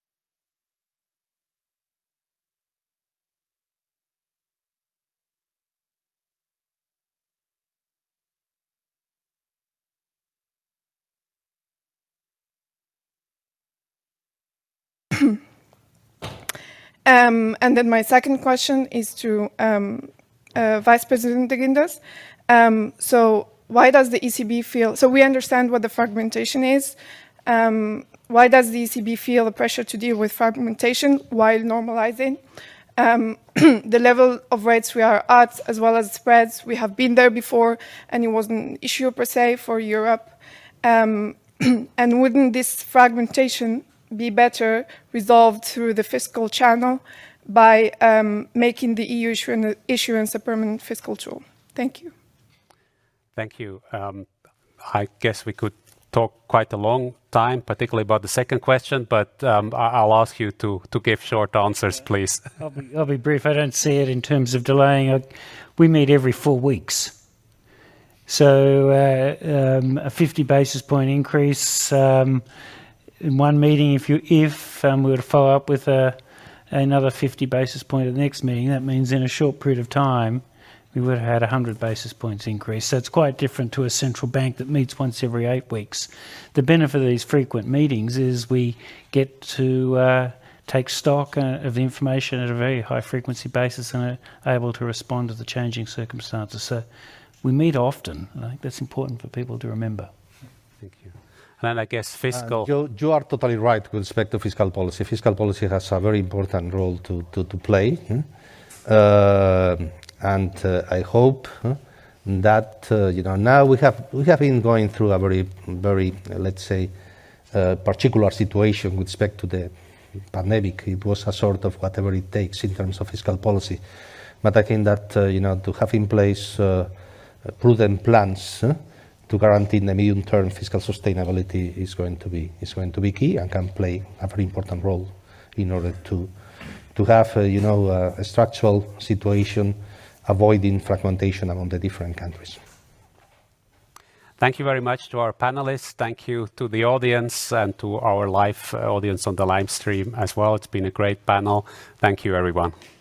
Um, and then my second question is to um, uh, Vice President de Guindos. Um, so why does the E C B feel, so we understand what the fragmentation is. Um, why does the E C B feel the pressure to deal with fragmentation while normalizing? Um, the level of rates we are at, as well as spreads, we have been there before, and it wasn't an issue per se for Europe. Um, and wouldn't this fragmentation be better resolved through the fiscal channel by um, making the E U issuance, issuance a permanent fiscal tool? Thank you. Thank you. Um, I guess we could talk quite a long time, particularly about the second question, but um, I'll ask you to, to give short answers, please. I'll be, I'll be brief. I don't see it in terms of delaying. I, we meet every four weeks. So uh, um, a fifty basis point increase um, in one meeting, if you if um, we were to follow up with a, another fifty basis point at the next meeting, that means in a short period of time we would have had a one hundred basis points increase. So it's quite different to a central bank that meets once every eight weeks. The benefit of these frequent meetings is we get to uh, take stock uh, of the information at a very high frequency basis and are able to respond to the changing circumstances. So we meet often. I think that's important for people to remember. Thank you. And I guess fiscal... Uh, you, you are totally right with respect to fiscal policy. Fiscal policy has a very important role to, to, to play. Hmm? Uh, and uh, I hope huh, that, uh, you know, now we have, we have been going through a very, very, uh, let's say, uh, particular situation with respect to the pandemic. It was a sort of whatever it takes in terms of fiscal policy. But I think that, uh, you know, to have in place uh, prudent plans huh, to guarantee the medium-term fiscal sustainability is going to be is going to be key and can play a very important role in order to to have uh, you know uh, a structural situation avoiding fragmentation among the different countries. Thank you very much to our panelists. Thank you to the audience and to our live audience on the live stream as well. It's been a great panel. Thank you, everyone.